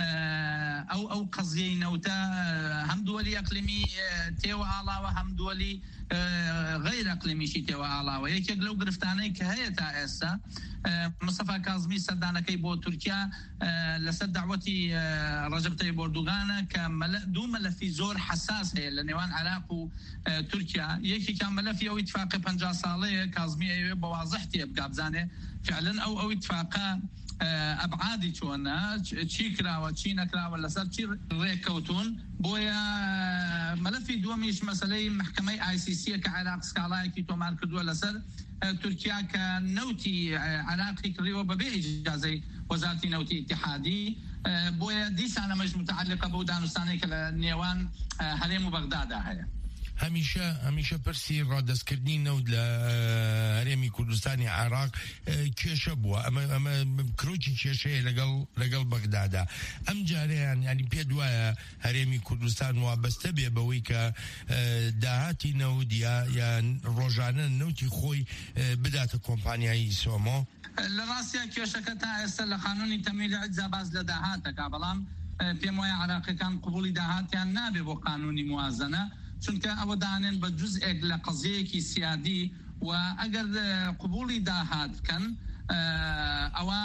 ئەو قەزیەی نەوتە هەم دووەلی ئەقلیمی تێوە ئاڵاوە، هەم دووەلی غەیر ئەقلیمیشی تێوە ئاڵاوە. یەکێک لەو گرفتانەی کە هەیە تا ئێستا مستەفا کاظمی سەردانەکەی بۆ تورکیا لەسەر داوەتی ڕەجەب تەیب ئەردوغانە کە دوو مەلەفی زۆر حساس هەیە لە نێوان عێراق و تورکیا. یەکێکیان مەلەفی ئەو ئیتفاقی 50 ساڵەیە کاظمی ئەوێ بە واضح تێ بگابزانێ فعلا ئەو ئیتفاقە ئەبعادی چۆنە، چی کراوە چی نەکراوە، لەسەر چی ڕێکەوتون. بۆیە مەلەفی دووەمیش مەسەلەی محکەمەی ICC کە عێراق سکاڵایەکی تۆمار کردووە لەسەر تورکیا کە نەوتی عێراقی کڕیوە بەبێ ئیجازەی وەزارەتی نەوتی اتحادی. بۆیە دیسان ئەمەش متعلقە بەو دانوستانەی کە لە نێوان هەرێم و بەغدادا هەیە. هەمیشە پرسی ڕادەستکردنی نەود لە هەرێمی کوردستانی عێراق کێشە بووە ئەمە کرۆکی کێشەیە لەگەڵ بەغدادا ئەم جارەیان ینی پێ دوایە هەرێمی کوردستان وابەستە بێ بەوەی کە داهاتی نەود یا ڕۆژانە نەوتی خۆی بداتە کۆمپانیایی سۆمۆ لە ڕاستیا کێشەکە تا ئێستا لە قانونی تەمویل عجزا باز لە داهاتەکە بەڵام پێم وایە عراقیەکان قبولی داهاتیان نابێ بۆ قانونی موازنە چونکە ئەوە دانێن بە جزئێک لە قەزەیەکی سیادی و ئەگەر قبولی داهات بکەن ئەوە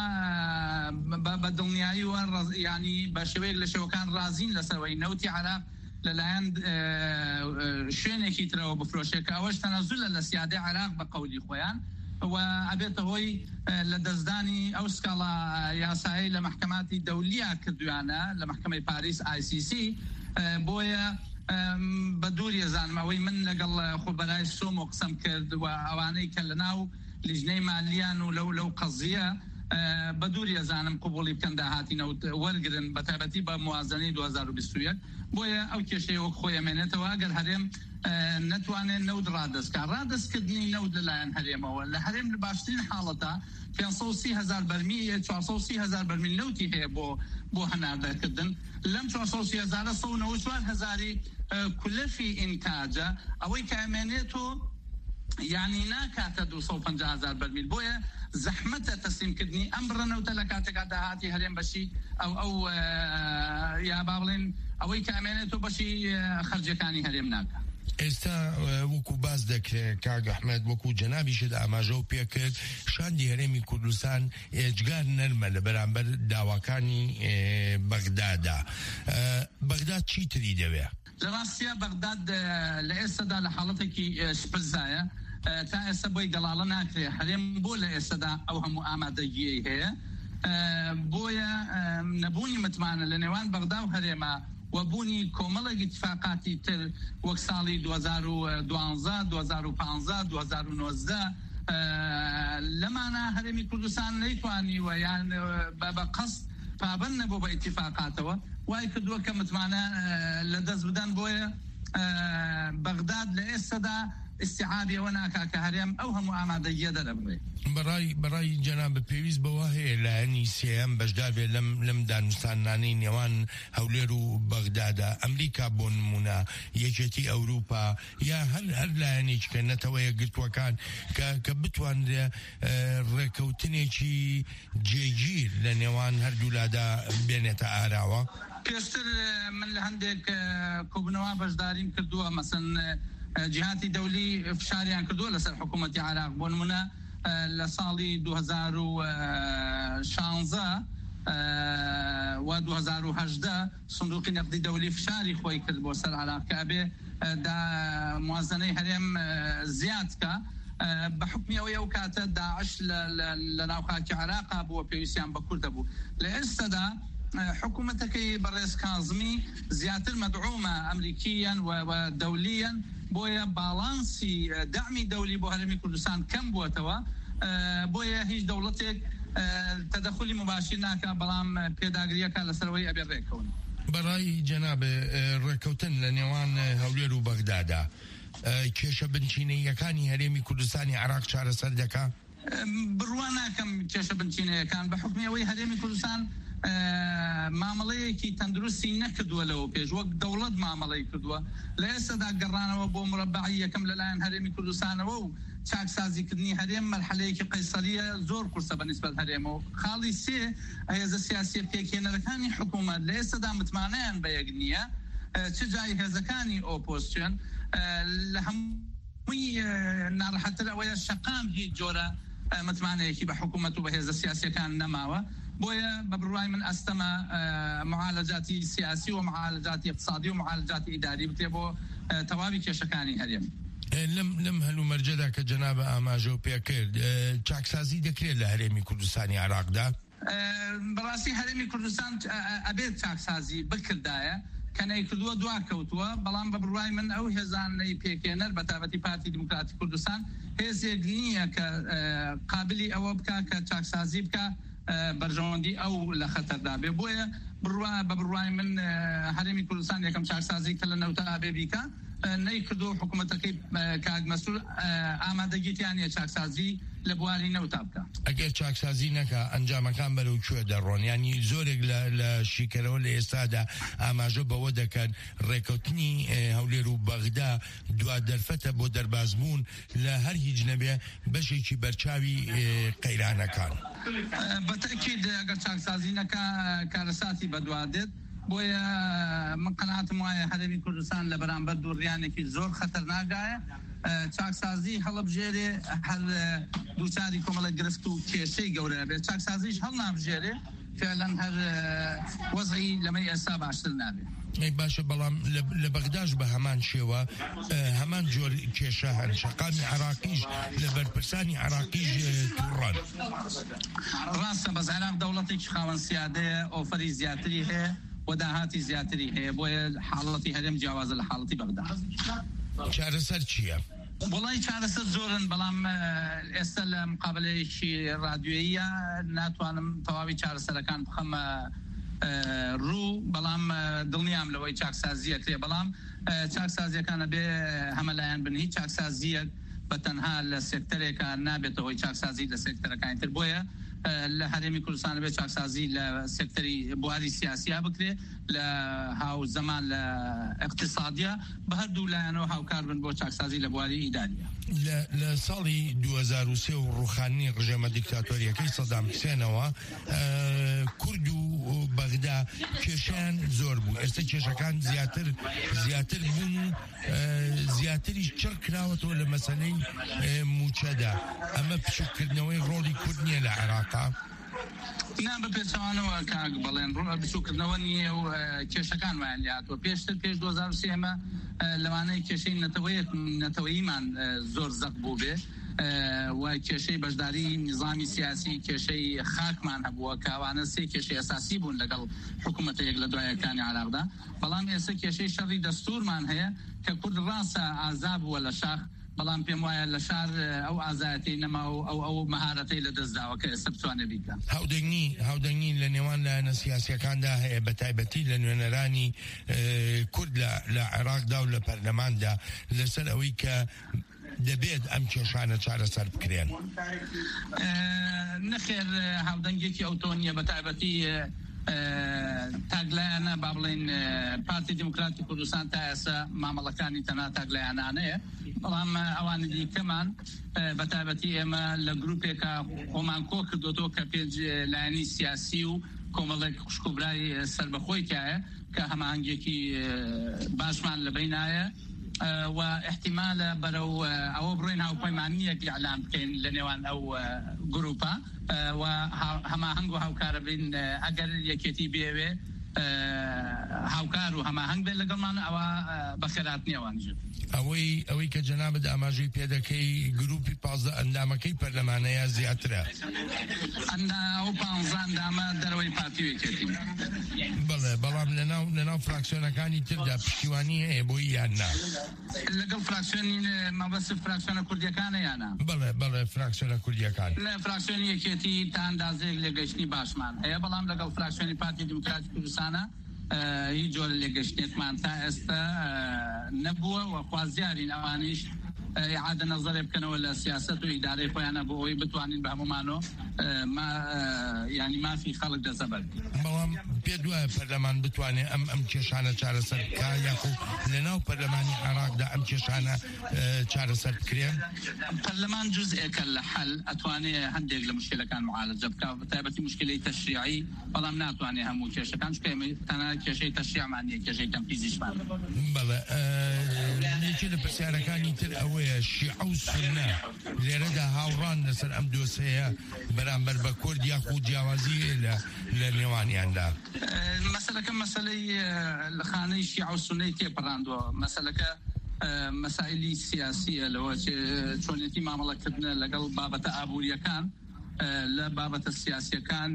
بە دڵنیایی و ینی بە شێوەیەک لە شێوەکان رازین لەسەرەوەی نەوتی عراق لەلایەن شوێنێکی ترەوە بفرۆشێکە ئەوەش تەنەزولە لە سیادی عراق بە قەولی خۆیان و ئەبێتە هۆی لە دەستدانی ئەو سکاڵا یاسایی لە محکەماتی دەولیا کردویانە لە محکەمەی پاریس ICC بۆیە بە دووری زانمەوەی من لەگەڵ خۆبەرای سۆمۆ قسەم کرد و ئەوانەی کە لە ناو لیژنەی مالیان و لەو قەزیە بە دووری زانم قبولی بکەن داهاتینەوە وەرگرن بە تایبەتی بە موازنەی 2021 بۆیە ئەو کێشەی وەک خۆی ئەمێنێتەوە ئەگەر هەرێم نەتوانێت نەود ڕادەستکە ڕادەستکردنی نەود لەلایەن هەرێمەوە لە هەرێم لە باشترین حاڵەتە 530,000 بەرمیل 430,000 بەرمیل نەوتی هەیە بۆ هەناردەکردن لەم 430,000 194,000 کولەفی ئینتاجە ئەوەی کە ئەمێنێتۆ یعنی ناکاتە 250,000 بەرمیل بۆیە زەحمەتە تەسلیمکردنی ئەم بڕەنەوتە لە کاتێکا داهاتی هەرێم بەشی ئەو یا با بڵێن ئەوەی کە ئەمێنێتۆ بەشی خەرجەکانی هەرێم ناکە ئێستا وەکو باز دەکرێت کاگ ئەحمەد وەکو جەنابیشت ئاماژە و پێکرد شاندی هەرێمی کوردستان ئێجگار نەرمە لە بەرامبەر داواکانی بەغدادا بەغداد چی تری دەوێ؟ لە ڕاستیە بەغداد لە ئێستادا لە حاڵەتێکی شپرزایە تا ئێستا بۆی گەڵاڵە ناکرێ هەرێم بۆ لە ئێستادا ئەو هەموو ئامادەگیەی هەیە بۆیە نەبوونی متمانە لە نێوان بەغدا و هەرێمە وبوونی کۆمەڵێک اتفاقاتی تر وەک ساڵی 2012 2015 2019 لەمانە هەرێمی کوردستان نەیتوانی و یان بە قەست پابەند نەبوو بە اتفاقاتەوە وای کردووە کە متمانە لە دەست بدەن بۆیە بەغداد لە ئێستادا استیعابی ئەوە ناکا کە هەرێم ئەو هەموو ئامادەگیە دەرەبڕێ بەڕای جەناب پێویست بەوە هەیە لایەنی سێەم بەشدار بێت لەم دانوستانانەی نێوان هەولێر و بەغدادا ئەمریکا بۆ نمونە یەکێتی ئەوروپا یا هەر لایەنێک کە نەتەوەیە گرتوەکان کە بتوانرێ ڕێکەوتنێکی جێگیر لە نێوان هەردوولادا بێنێتە ئاراوە پێشتر من لە هەندێک کۆبنەوە بەشداریم کردووە مەسەن جهاتی دەولی فشاریان کردووە لەسەر حکوومەتی عراق بۆ نمونە لە ساڵی 2016 و 2018 صندوقی نقدی دەولی فشاری خۆی کرد بۆ سەر عراق کە ئەبێ موازنەی هەرێم زیادکە بە حکمی ئەوەی ئەو کاتە داعش لە ناوخاکی عراقا بووە پێویستیان بە کوردە بوو لە ئێستادا حکوومەتەکەی بەڕێز کاظمی زیاتر مەدعومە ئەمریکیان و دەولیان بۆیە باڵانسی دعمی دەولی بۆ هەرێمی کوردستان کەم بووەتەوە بۆیە هیچ دەوڵەتێک تەدەخلی مباشر ناکە بەڵام پێداگریەکە لەسەرەوەی ئەبێ ڕێکەون بەڕای جەناب ڕێکەوتن لە نێوان هەولێر و بەغدادا کێشە بنچینەیەکانی هەرێمی کوردستانی عراق چارەسەر دەکا بڕوان ناکەم کێشە بنچینەیەکان بە حکمی ئەوەی هەرێمی کوردستان مامەڵەیەکی تەندروستی نەکردووە لەوە پێش وەک دەوڵەت مامەڵەی کردووە لە ئێستادا گەڕانەوە بۆ مربعی یەکەم لەلایەن هەرێمی کوردستانەوە و چاکسازیکردنی هەرێم مەرحەلەیەکی قەیسەریە زۆر قورسە بەنسبەت هەرێمەوە خاڵی سێ هێزە سیاسی پێکهێنەرەکانی حکوومەت لە ئێستادا متمانەیان بە یەک نییە چ جای هێزەکانی ئۆپۆزیسیۆن لە هەمووی ناڕەحەتتر ئەوەیە شەقام هیچ جۆرە متمانەیەکی بە حکوومەت و بە هێزە سیاسیەکان نەماوە بۆیە بە بڕوای من ئەستەمە معالەجاتی سیاسی و معالەجاتی اقتصادی و معالەجاتی ئیداری بکرێ بۆ تەواوی کێشەکانی هەرێم لەم هەلو مەرجەدا کە جەنابە ئاماژە و پێکرد چاکسازی دەکرێت لە هەرێمی کوردستانی عراقدا بەڕاستی هەرێمی کوردستان ئەبێت چاکسازی بکردایە کە نەیکردووە دواکەوتووە بەڵام بە بڕوای من ئەو هێزانەی پێکێنەر بە تایبەتی پارتی دیموکراتی کوردستان هێزێک نییە کە قابلی ئەوە بکە کە چاکسازی بکە بەرژەوەندی ئەو لە خەتەردا بێ بۆیە بە بڕوای من هەرێمی کوردستان یەکەم چاکسازی کە لە نەوتە ئابێ بیکە نەیکردو حکوومەتەکەی کاک مەسعود ئامادەگیریانە چاکسازی لە بواری نەوتا بکە. ئەگەر چاکسازی نەکە ئەنجامەکان بەرەو کوێ دەڕۆن، ینی زۆرێک لە شیکەرەوە لە ئێستادا ئاماژە بەوە دەکەن ڕێکەوتنی هەولێر و بەغدا دوا دەرفەتە بۆ دەربازبوون لە هەر هیچ نەبێ بەشێکی بەرچاوی قەیرانەکان. بەتەکید ئەگەر چاکسازی نەکە کارەساتی بەدوادێت، بۆیە من قەناعەتم وایە هەرێمی کوردستان لە بەرامبەر دووڕیانێکی زۆر خەتەرناکایە. چاکسازی هەڵبژێرێ هەر دووچاری کۆمەڵە گرفت و کێشەی گەورە بێت، چاکسازیش هەڵ نابژێرێ فعلاً هەر وەزعی لەمەی ئێستا باشتر نابێت. باشە، بەڵام لە بەغداش بە هەمان شێوە هەمان جۆر کێشە هەن، شەقامی عراقیش لە بەرپرسانی عراقیش تووڕان. ڕاستە بەس عێراق دەوڵەتێکی خاوەن سیادەیە، ئۆفەری زیاتری هەیە و داهاتی زیاتری هەیە، بۆیە حاڵەتی هەرێم جیاوازە لە حاڵەتی بەغدا. چارەسەر چییە؟ وڵی چارەسەر زۆرن، بەڵام ئێستا لە مقابلەیەکی رادیۆیە ناتوانم تەواوی چارەسەرەکان بخەمە ڕوو، بەڵام دڵنیام لەوەی چاکسازیە کرێ، بەڵام چاکسازیەکانە بێ هەمەلایەن بن. هیچ چاکسازیەک بە تەنها لە سێکتەرێکە نابێتەوەی چاکسازی لە سێکتەرەکانی تر، بۆیە لە هەرێمی کوردستان بێ چاکسازی لە سێکتەری بواری سیاسیا بکرێ، لە هاو زەمان لە اقتصادیە، بە هەردوو لایەنەوە هاوکار بن بۆ چاکسازی لە بواری ئیداریە. لە ساڵی 2003 و ڕوخانی ڕژێمە دیکتاتۆریەکەی سەدام حوسێنەوە کورد و بەغدا کێشیان زۆر بوو. ئێستا کێشەکان زیاتر بوون و زیاتریش چڕ کراوەتەوە لە مەسەلەی موچەدا. ئەمە پچووکردنەوەی ڕۆڵی کورد نییە لە عێراقا؟ نا بە پێچەوانەوە کاک بەڵێن ڕۆ بچووکردنەوە نییە و کێشەکان وایان لاتوە. پێشتر پێش 2003 لەوانەیە کێشەی نەتەوەییمان زۆر زەق بوو بێ و کێشەی بەشداری نظامی سیاسی، کێشەی خاکمان هەبووە، کاوانە سێ کێشەی ئەساسی بوون لەگەڵ حکوومەتەیەک لە دوایەکانی عراقدا. بەڵام ئێستا کێشەی شەڕی دەستوورمان هەیە کە کورد ڕاستە ئازا بووە لە شاخ، بەڵام پێم وایە لە شار ئەو ئازایەتی نەما و ئەو مەهارەتەی لە دەستداوە کە ئێستا بتوانێت بیکە. هاودەنگی لە نێوان لایەنە سیاسیەکاندا هەیە، بە تایبەتی لە نوێنەرانی کورد لە عێراقدا و لە پەرلەماندا لەسەر ئەوەی کە دەبێت ئەم کێشانە چارەسەر بکرێن. نەخێر هاودەنگێکی ئەوتۆنیە، بە تایبەتی تاگلایانە با بڵێن پارتی دموکراتی کوردستان تا ئێستا مامەڵەکانی تەنها تاگلایانانەیە، بەڵام ئەوانی دیکەمان بە تایبەتی ئێمە لە گروپێکە خۆمان کۆ کردوتەوە کە پێنج لایەنی سیاسی و کۆمەڵێک خوشکوبرای سەربەخۆی تایە کە هەماهەنگێکی باشمان لەبەینایە و احتیمالە بەرەو ئەوە بڕۆین هاوپەیمانیەکی ئەعلان بکەین لە نێوان ئەو گروپە و هەماهەنگ و هاوکارە بین. ئەگەر یەکێتی بێوێ هاوکار و هەماهەنگ بێت لەگەڵمان، ئەوە بەخێرات نییەوانژێت. ئەوەی کە جەنابەت ئاماژەی پێدەکەی گروپی 15 ئەندامەکەی پەرلەمانەیە زیاترە. ئەو 15 ئەندامە دەرەوەی پارتیوێکێتی. بەڵێ، بەڵام لەناو فراکسیۆنەکانی تردا پشتیوانی هەیە بۆی یان نا؟ لەگەڵ فراکسیۆنی مەبەست فراکسیۆنە کوردیەکانە یانە؟ بەڵێ فراکسیۆنە کوردیەکان. لە فراکسیۆنی یەکێتی تا ئەندازەیەک لێگەشتنی باشمان هەیە، بەڵام لەگەڵ فراکسیۆنی پارتی دموکراتی کوردستانە هیچ جۆر لێگەشتێکمان تا ئێستا نەبووە و خوازیارین ئەوانیش ئیعادە نەزەرێ بکەنەوە لە سیاست و ئیدارەی خۆیانە بۆ ئەوەی بتوانین بە هەمومانەوە ینی مافی خەڵک دەسەبەر. بەڵام پێ دوایە پەرلەمان بتوانێت ئەم کێشانە چارەسەر بکە، یاخۆ لەناو پەرلەمانی عێراقدا ئەم کێشانە چارەسەر بکرێن؟ پەرلەمان جزئێکە لە حەل، ئەتوانێت هەندێک لە مشکلەکان معالەجە بکە، بەتایبەتی مشکلەی تەشریعی، بەڵام ناتوانێت هەموو کێشەکان، چونکە تەنها کێشەی تەشریعمان نیە، کێشەی تەنفیزیشمان. بەڵێ، یەکێ لە پرسیارەکانی تر ئەوەیە شیعە و سونە لێرەدا هاوڕان لەسەر ئەم دۆسەیە بەرامبەر بە کورد یاخو جیاوازی لە نێوانیاندا. مەسەلەکە مەسەلەی لە خانەی شیعە و سونەی تێپەڕاندووە. مەسەلەکە مەسائلی سیاسیە، لەوە چۆنێتی مامەڵەکردنە لەگەڵ بابەتە ئابووریەکان لە بابەتە سیاسیەکان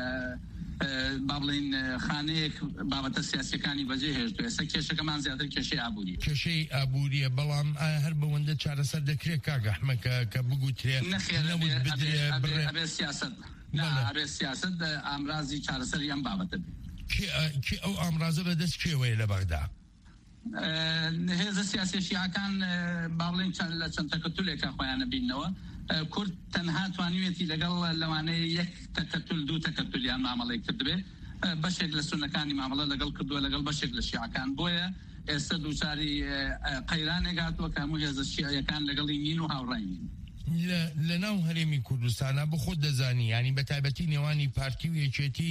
با بڵین خانەیەک بابەتە سیاسیەکانی بەجێ هێشتووە. ئێستا کێشەکەمان زیاتر کێشەی ئابووری. کێشەی ئابووریە، بەڵام ئایا هەر بەوەندە چارەسەر دەکرێت کاگە ئەحمەد کە بگوترێت نەبێ سیاست؟ ئەبێ سیاست ئامرازی چارەسەری ئەم بابەتە بێت. ئەو ئامرازە بەدەست کێوەیە لە بەغدا؟ هێزە سیاسی شیعەکان باڵێن لە چەند تەکەتولێکە خۆیانە بینەوە کورد تەنها توانیوێتی لەگەڵ لەوانەیە یەک تەکەتول دوو تەکەتولیان مامەڵەی کردبێ بەشێک لە سونەکانی مامەڵە لەگەڵ کردووە لەگەڵ بەشێک لە شیعەکان بۆیە ئێستا دووچاری قەیرانێک هاتووە کە هەموو هێزە شیعەکان لەگەڵی نین و هاوڕای نین لە ناو هەرێمی کوردستانە بۆ خۆت دەزانی ینی بە تایبەتی نێوانی پارتی و یەکێتی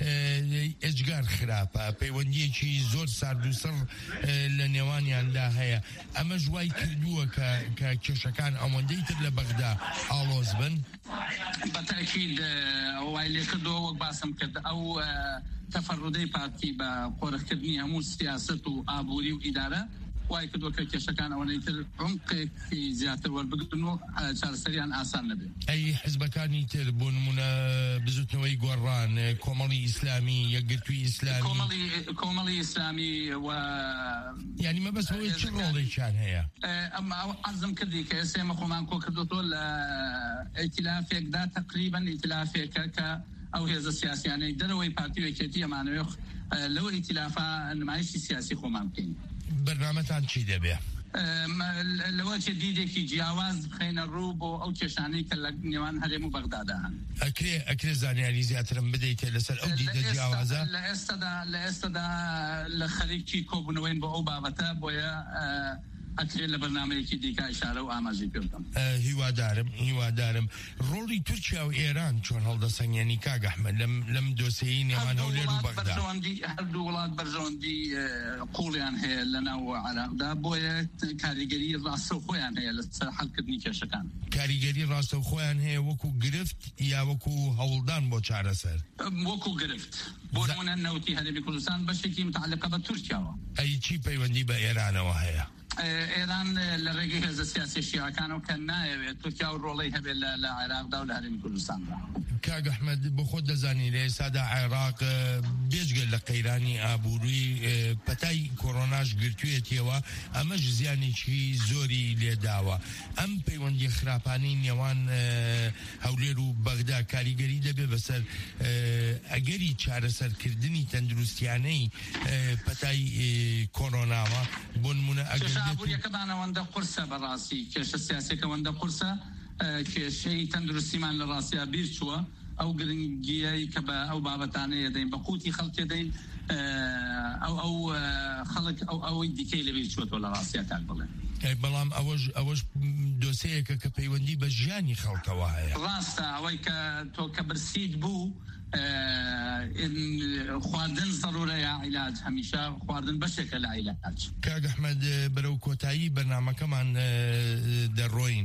ئەجگار خراپە پەیوەندیەکی زۆر سارد و سڕ لە نێوانیاندا هەیە ئەمە ژوای کردووە کە کێشەکان ئەوەندەی تر لە بەغدا ئاڵۆز بن بەتاکید وای لێ کردەوە وەک باسم کرد ئەو تەفەڕودەی پارتی بە قۆرەکردنی هەموو سیاست و ئابووری و ئیدارە وای کردووە کە کێشەکان ئەوەی تر عمقێکی زیاتر وەربگرن و چارەسەریان ئاسان نەبێت ئەی حزبەکانی تر بۆ نمونە بزوتنەوەی گۆڕان کۆمەڵی ئیسلامی یەکگرتووی ئیسلامی کۆمەڵی ئیسلامی و یعنی مەبەستەوەی چ ڕۆڵێکیان هەیە ئەمە عەرزم کردی کە ئێستا خۆمان کۆ کردوتۆ لە ئیتلافێکدا تقریبا ئیتلافێکە کە ئەو هێزە سیاسیانەی دەرەوەی پارتی و یەکێتی ئەمانەوێ لەوە ئیتلافە نمایشی سیاسی خۆمان بکەین بەرنامەتان چی دەبێ؟ لەوە چێ دیدێکی جیاواز بخەینە ڕوو بۆ ئەو کێشانەی کە لە نێوان هەرێم و بەغدادا هەن ئەکرێ زانیاری زیاترم بدەیتێ لەسەر ئەو دیدە جیاوازە لە ئێستادا لە خەریکی کۆبوونەوەین بۆ ئەو بابەتە بۆیە ئەکرێ لە بەرنامەیەکی دیکە ئیشارە و ئاماژەی پێ بکەم هیوادارم ڕۆڵی تورکیا و ئێران چۆن هەڵدەسەنگێنی کاک ئەحمەد لەم دۆسەیەی نێوان هەولێر و بەغدا هەردوو وڵات بەرژەوەندی قوڵیان هەیە لەناو عێراقدا بۆیە کاریگەری ڕاستەوخۆیان هەیە لەسەر حەڵکردنی کێشەکان کاریگەری ڕاستەوخۆیان هەیە وەکو گرفت یا وەکو هەوڵدان بۆ چارەسەر وەکو گرفت بۆ نمونە نەوتی هەرێمی کوردستان بەشێکی متعلقە بە تورکیاوە ئەی چی پەیوەندی بە ئێرانەوە هەیە ئێران لە ڕێگەی هێزە سیاسی شیعەکانەوە کە نایەوێت تورکیا و ڕۆڵەی هەبێت لە عێراقدا و لە هەرێمی کوردستاندا کاک ئەحمەد بۆ خۆت دەزانی لە ئێستادا عێراق بێجگە لە قەیرانی ئابووری پەتای کۆڕۆناش گرتوویەتیەوە ئەمەش زیانێکی زۆری لێداوە ئەم پەیوەندی خراپانەی نێوان هەولێر و بەغدا کاریگەری دەبێ بەسەر ئەگەری چارەسەرکردنی تەندروستیانەی پەتای کۆڕۆناوە بۆ نمونە ئەگەرەکەدانەوەندە قورسە بەڕاستی کێشە سیاسەکەوەندە قورسە کێشەی تەندروستیمان لە ڕاستیا بیر چووە ئەو گرنگیەی کە بە ئەو بابەتانەیە دەین بە قوتی خەڵکێ دەین ئەو خەڵک ئەوەی دیکەی لەبیر چووەوە لە ڕاستیا کاک بڵێن بەڵام ئەوەش دۆسەیەکە کە پەیوەندی بە ژیانی خەڵکەوە هەیە ڕاستە ئەوەی کە تۆ کە برسیت بوو خواردن ضرورەیە عیلاج هەمیشە خواردن بەشێکە لە عیلاج کاک ئەحمەد بەرەو کۆتایی بەرنامەکەمان دەڕۆین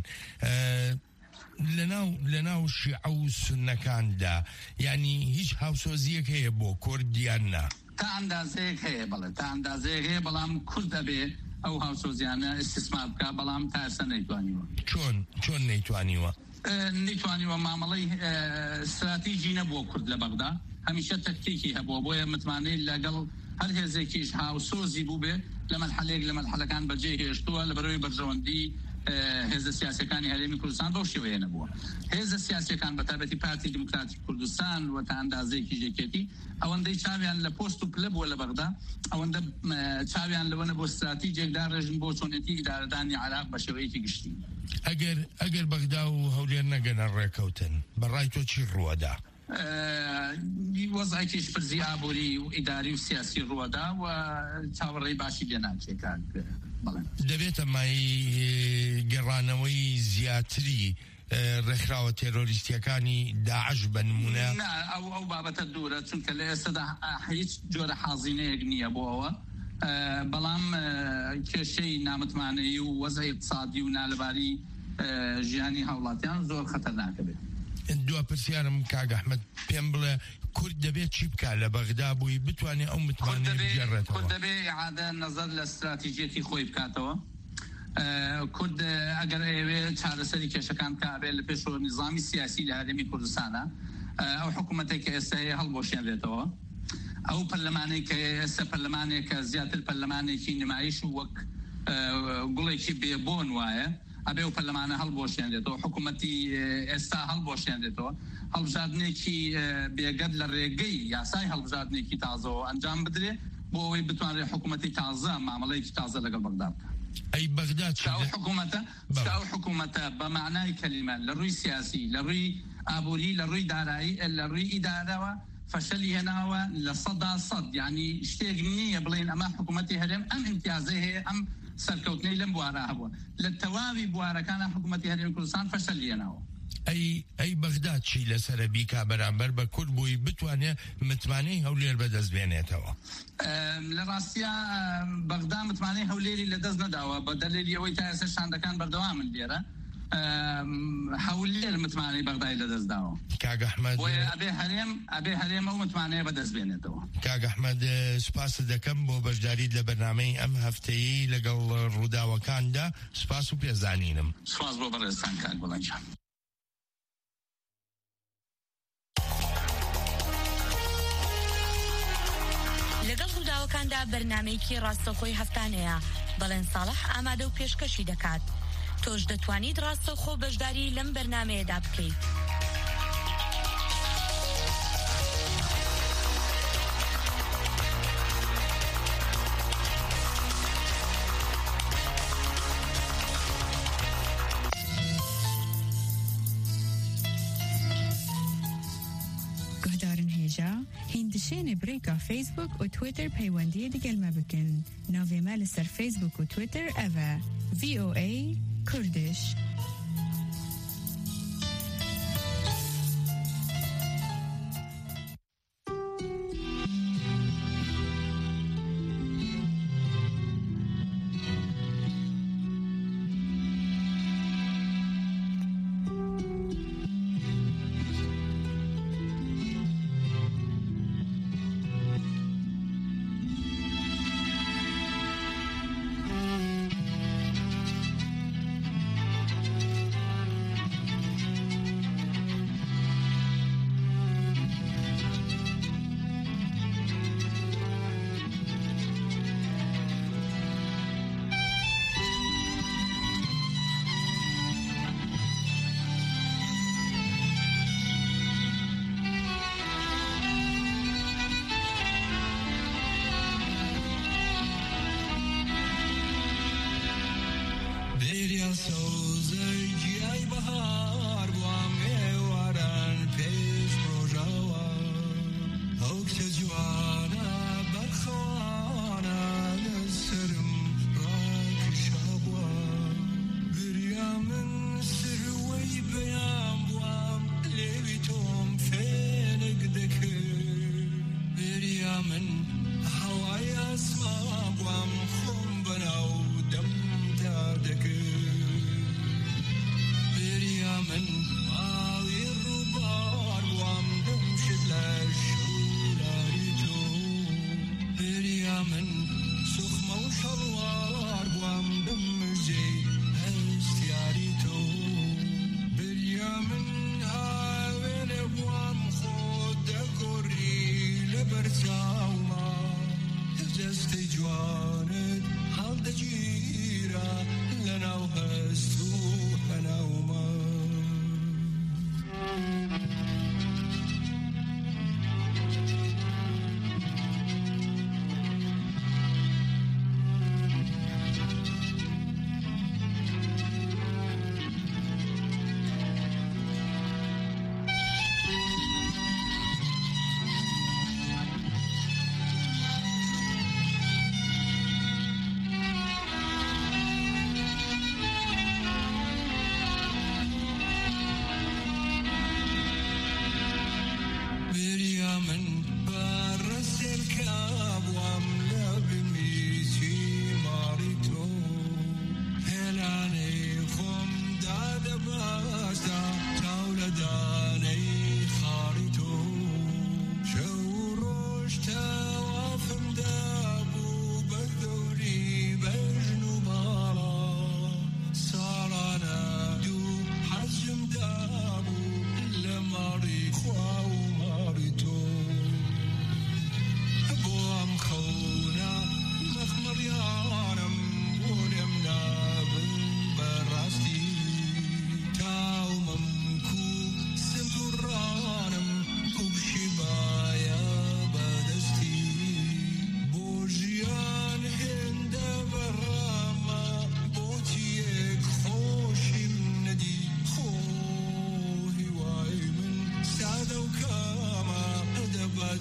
لەناو شیعە و سوننەکاندا یعنی هیچ هاوسۆزیەک هەیە بۆ کوردیان نا تا ئەندازەیەک هەیە بەڵێ تا ئەندازەیەک هەیە بەڵام کورد دەبێ ئەو هاوسۆزیانە ئیستیسمار بکە بەڵام تا ئێستا نەیتوانیوە چۆن نەیتوانیوە نەیتوانیوە مامەڵەی استراتیژی نەبووە کورد لە بەغدا هەمیشە تەکتیکی هەبووە بۆیە متمانەی لەگەڵ هەر هێزێکیش هاوسۆزی بوو بێ لە مەرحەلەیەک لە مەرحەلەکان بەجێ هێشتووە لە بەرەوەی بەرژەوەندی هێزە سیاسەکانی هەرێمی کوردستان بەو شێوەیە نەبووە هێزە سیاسەکان بە تایبەتی پارتی دموکراتی کوردستان و تا ئەندازەیەکی یەکێتی ئەوەندەی چاویان لە پۆست و پلە بووە لە بەغدا ئەوەندە چاویان لەوەنە بۆ استراتیجێکدا ڕێژن بۆ چۆنێتی ئیدارەدانی عێراق بە شێوەیەکی گشتی ئەگەر بەغدا و هەولێر نەگەنە ڕێکەوتن بەڕای تۆ چی ڕووەدا وەزعێکیش پرزی ئابووری و ئیداری و سیاسی ڕووەدا و چاوەڕێی باشی لێناچێکان دەبێتە مای گەڕانەوەی زیاتری ڕێکخراوە تێرۆریستیەکانی داعش بە نمونە ئەو بابەتە دوورە چونکە لە ئێستادا هیچ جۆرە حازینەیەک نییە بۆ ئەوە بەڵام کێشەی نامتمانەیی و وەزعی اقتصادی و نالەباری ژیانی هاوڵاتیان زۆر خەتەرناکە بێت دو پرسیارم کاک ئەحمەد پێم بڵێ کورد دەبێت چی بکە لە بەغدا بووی بتوانێت ئەو متمانەیە بگێڕێتەوە کورد دەبێت ئیعادە نەزەر لە استراتیژیەتی خۆی بکاتەوە کورد ئەگەر ئەوێ چارەسەری کێشەکان کابێت لە پێشەوە نظامی سیاسی لە هەرێمی کوردستانە ئەو حکوومەتێک کە ئێستا هەیە هەڵبۆشێنرێتەوە ئەو پەرلەمانەی کە ئێستا پەرلەمانێکە زیاتر پەرلەمانێکی نمایش و وەک گوڵێکی بێبۆن وایە ئەبێ و پەرلەمانە هەڵبۆشێنرێتەوە حکوومەتی ئێستا هەڵبۆشێنرێتەوە هەڵبژاردنێکی بێگەد لە ڕێگەی یاسای هەڵبژاردنێکی تازەوە ئەنجام بدرێ بۆ ئەوەی بتوانێت حکوومەتی تازە مامەڵەیەکی تازە لەگەڵ بەغداد ئەی بەغداد ئەو حکوومەتە بە معنای کەلیمە لە ڕووی سیاسی لە ڕووی ئابووری لە ڕووی دارایی لە ڕووی ئیدارەوە فەشەلی هێناوە لە 100% یعنی شتێک نییە بڵێن ئەمە حکوومەتی هەرێم ئەم امتیازەی هەیە ئەم سەرکەوتنەی لەم بوارە هەبووە لە تەواوی بوارەکانە حکوومەتی هەرێمی کوردستان فەشەلی هێناوە. ئەی بەغداد چی لەسرە بیکا بەرامبەر بە کورد بووی بتوانێت متمانەی هەولێر بەدەست بێنێتەوە؟ لە ڕاستیە بەغدا متمانەی هەولێری لەدەست نەداوە بە دەلیلی ئەوەی تا ئێستا شاندەکان بەردەوامن لێرە هەولێر متمانەی بەغدای لەدەست داوە. کاک ئەحمەد ئەبێ هەرێمە و متمانەیە بەدەست بێنێتەوە. کاک ئەحمەد سوپاس دەکەم بۆ بەشداریت لە بەرنامەی ئەم هەفتەیی لەگەڵ ڕووداوەکاندا سوپاس و پێزانینم. سوپاس بۆ بەڕێستان کاک بەڵەنجان. لەگەڵ ڕووداوەکاندا بەرنامەیەکی ڕاستەوخۆی هەفتانەیە بەڵێن ساڵح ئامادە و پێشکەشی دەکات. تۆش دەتوانیت ڕاستەوخۆ بەشداری لەم بەرنامەیەدا بکەیت. هندشين بريكا فيسبوك و تويتر پەیوەندی دیگەلمە بکن. ناوێمە لەسەر فیسبوک و تویتر ئەڤە VOA کوردش.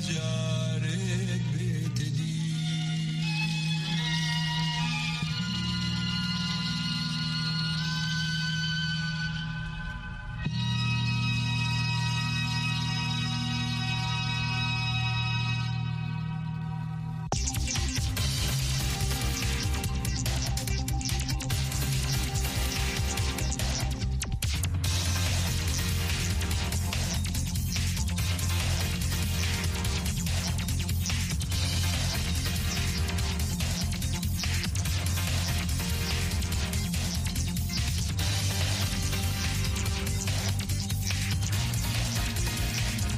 جا